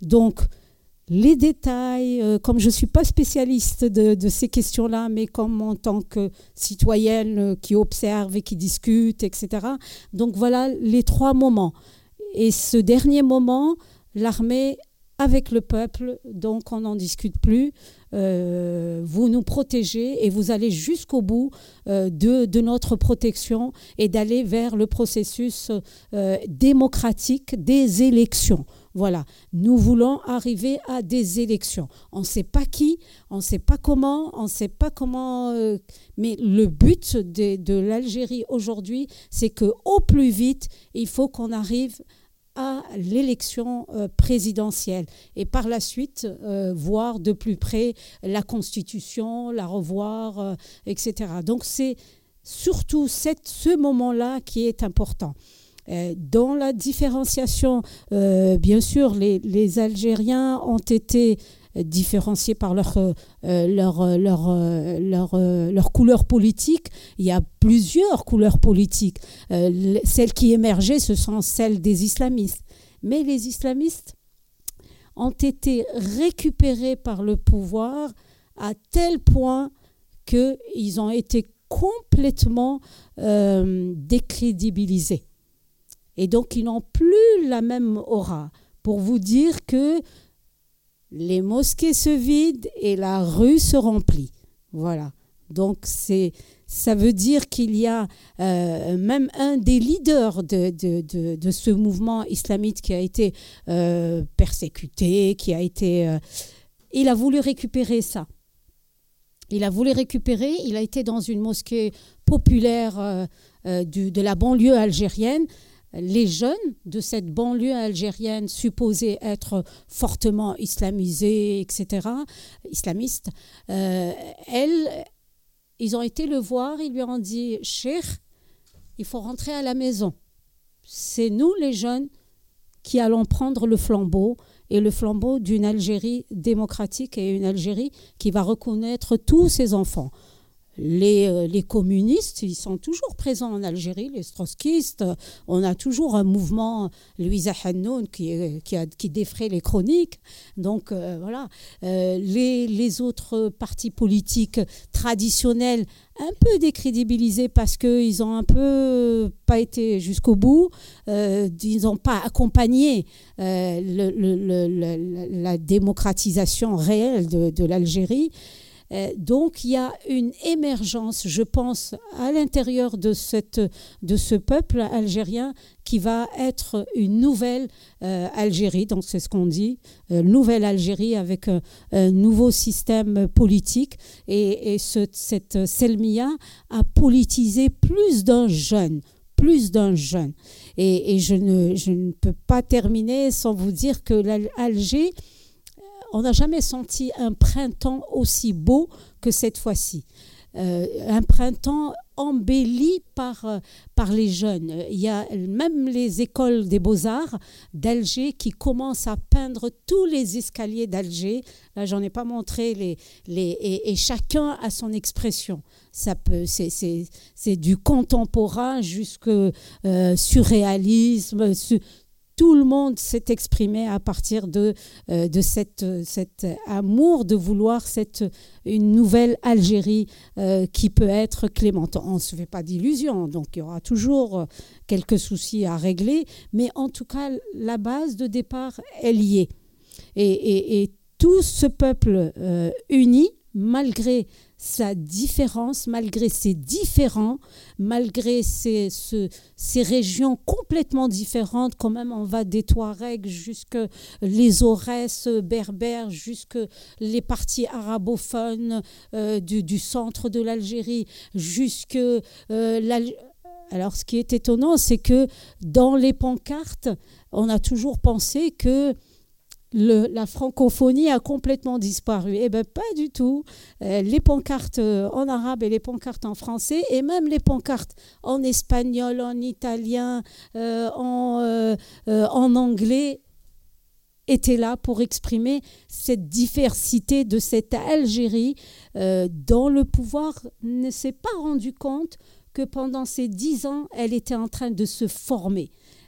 Donc, Les détails, comme je ne suis pas spécialiste de ces questions-là, mais comme en tant que citoyenne qui observe et qui discute, etc. Donc voilà les 3 moments. Et ce dernier moment, l'armée avec le peuple, donc on n'en discute plus. Vous nous protégez et vous allez jusqu'au bout de notre protection et d'aller vers le processus démocratique des élections. Voilà, nous voulons arriver à des élections. On ne sait pas qui, on ne sait pas comment, mais le but de l'Algérie aujourd'hui, c'est qu'au plus vite, il faut qu'on arrive à l'élection présidentielle et par la suite voir de plus près la Constitution, la revoir, etc. Donc c'est surtout ce moment-là qui est important. Dans la différenciation, bien sûr, les Algériens ont été différenciés par leur couleur politique. Il y a plusieurs couleurs politiques. Celles qui émergeaient, ce sont celles des islamistes. Mais les islamistes ont été récupérés par le pouvoir à tel point qu'ils ont été complètement décrédibilisés. Et donc, ils n'ont plus la même aura. Pour vous dire que les mosquées se vident et la rue se remplit. Voilà. Donc, ça veut dire qu'il y a même un des leaders de ce mouvement islamiste qui a été persécuté, il a voulu récupérer ça. Il a été dans une mosquée populaire de la banlieue algérienne. Les jeunes de cette banlieue algérienne supposés être fortement islamisés, etc., islamistes, ils ont été le voir, ils lui ont dit « Cheikh, il faut rentrer à la maison. C'est nous les jeunes qui allons prendre le flambeau et le flambeau d'une Algérie démocratique et une Algérie qui va reconnaître tous ses enfants. » Les communistes, ils sont toujours présents en Algérie, les trotskistes. On a toujours un mouvement, Louisa Hannoun, qui défraie les chroniques. Donc voilà, les autres partis politiques traditionnels, un peu décrédibilisés parce qu'ils n'ont un peu pas été jusqu'au bout, ils n'ont pas accompagné la démocratisation réelle de l'Algérie. Donc, il y a une émergence, je pense, à l'intérieur de ce peuple algérien qui va être une nouvelle Algérie. Donc, c'est ce qu'on dit, nouvelle Algérie avec un nouveau système politique. Et cette Selmia a politisé plus d'un jeune. Et je ne peux pas terminer sans vous dire que l'Alger... On n'a jamais senti un printemps aussi beau que cette fois-ci. Un printemps embelli par les jeunes. Il y a même les écoles des beaux-arts d'Alger qui commencent à peindre tous les escaliers d'Alger. Là, j'en ai pas montré et chacun a son expression. C'est du contemporain jusqu'au surréalisme. Tout le monde s'est exprimé à partir de cet amour de vouloir une nouvelle Algérie qui peut être clémente. On ne se fait pas d'illusions, donc il y aura toujours quelques soucis à régler, mais en tout cas, la base de départ, elle y est. Et tout ce peuple uni, malgré sa différence, malgré ses différends, malgré ces régions complètement différentes, quand même on va des Touaregs jusque les Aurès berbères, jusque les parties arabophones du centre de l'Algérie, jusque... Alors ce qui est étonnant, c'est que dans les pancartes, on a toujours pensé que la francophonie a complètement disparu. Eh bien, pas du tout. Les pancartes en arabe et les pancartes en français, et même les pancartes en espagnol, en italien, en anglais, étaient là pour exprimer cette diversité de cette Algérie dont le pouvoir ne s'est pas rendu compte que pendant ces 10 ans, elle était en train de se former.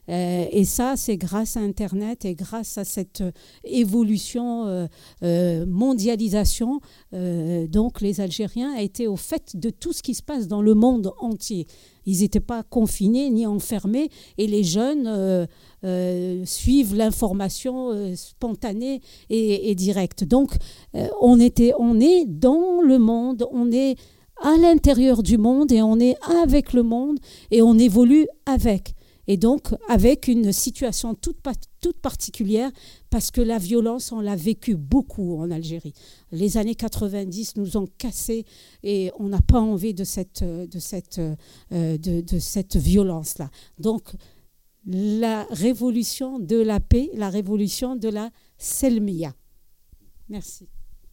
Et ça, c'est grâce à Internet et grâce à cette évolution, mondialisation. Donc, les Algériens étaient au fait de tout ce qui se passe dans le monde entier. Ils n'étaient pas confinés ni enfermés et les jeunes suivent l'information spontanée et directe. Donc, on est dans le monde, on est à l'intérieur du monde et on est avec le monde et on évolue avec. Et donc, avec une situation toute particulière, parce que la violence, on l'a vécu beaucoup en Algérie. Les années 90 nous ont cassés et on n'a pas envie de cette violence-là. Donc, la révolution de la paix, la révolution de la Selmiya. Merci.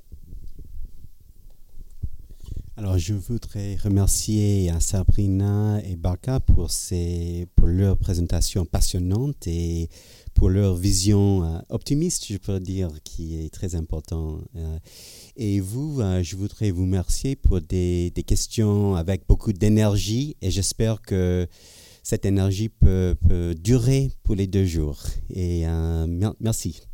Alors, je voudrais remercier Sabrina et Barka pour leur présentation passionnante et pour leur vision optimiste, je peux dire, qui est très important. Et vous, je voudrais vous remercier pour des questions avec beaucoup d'énergie et j'espère que cette énergie peut durer pour les 2 jours. Et merci.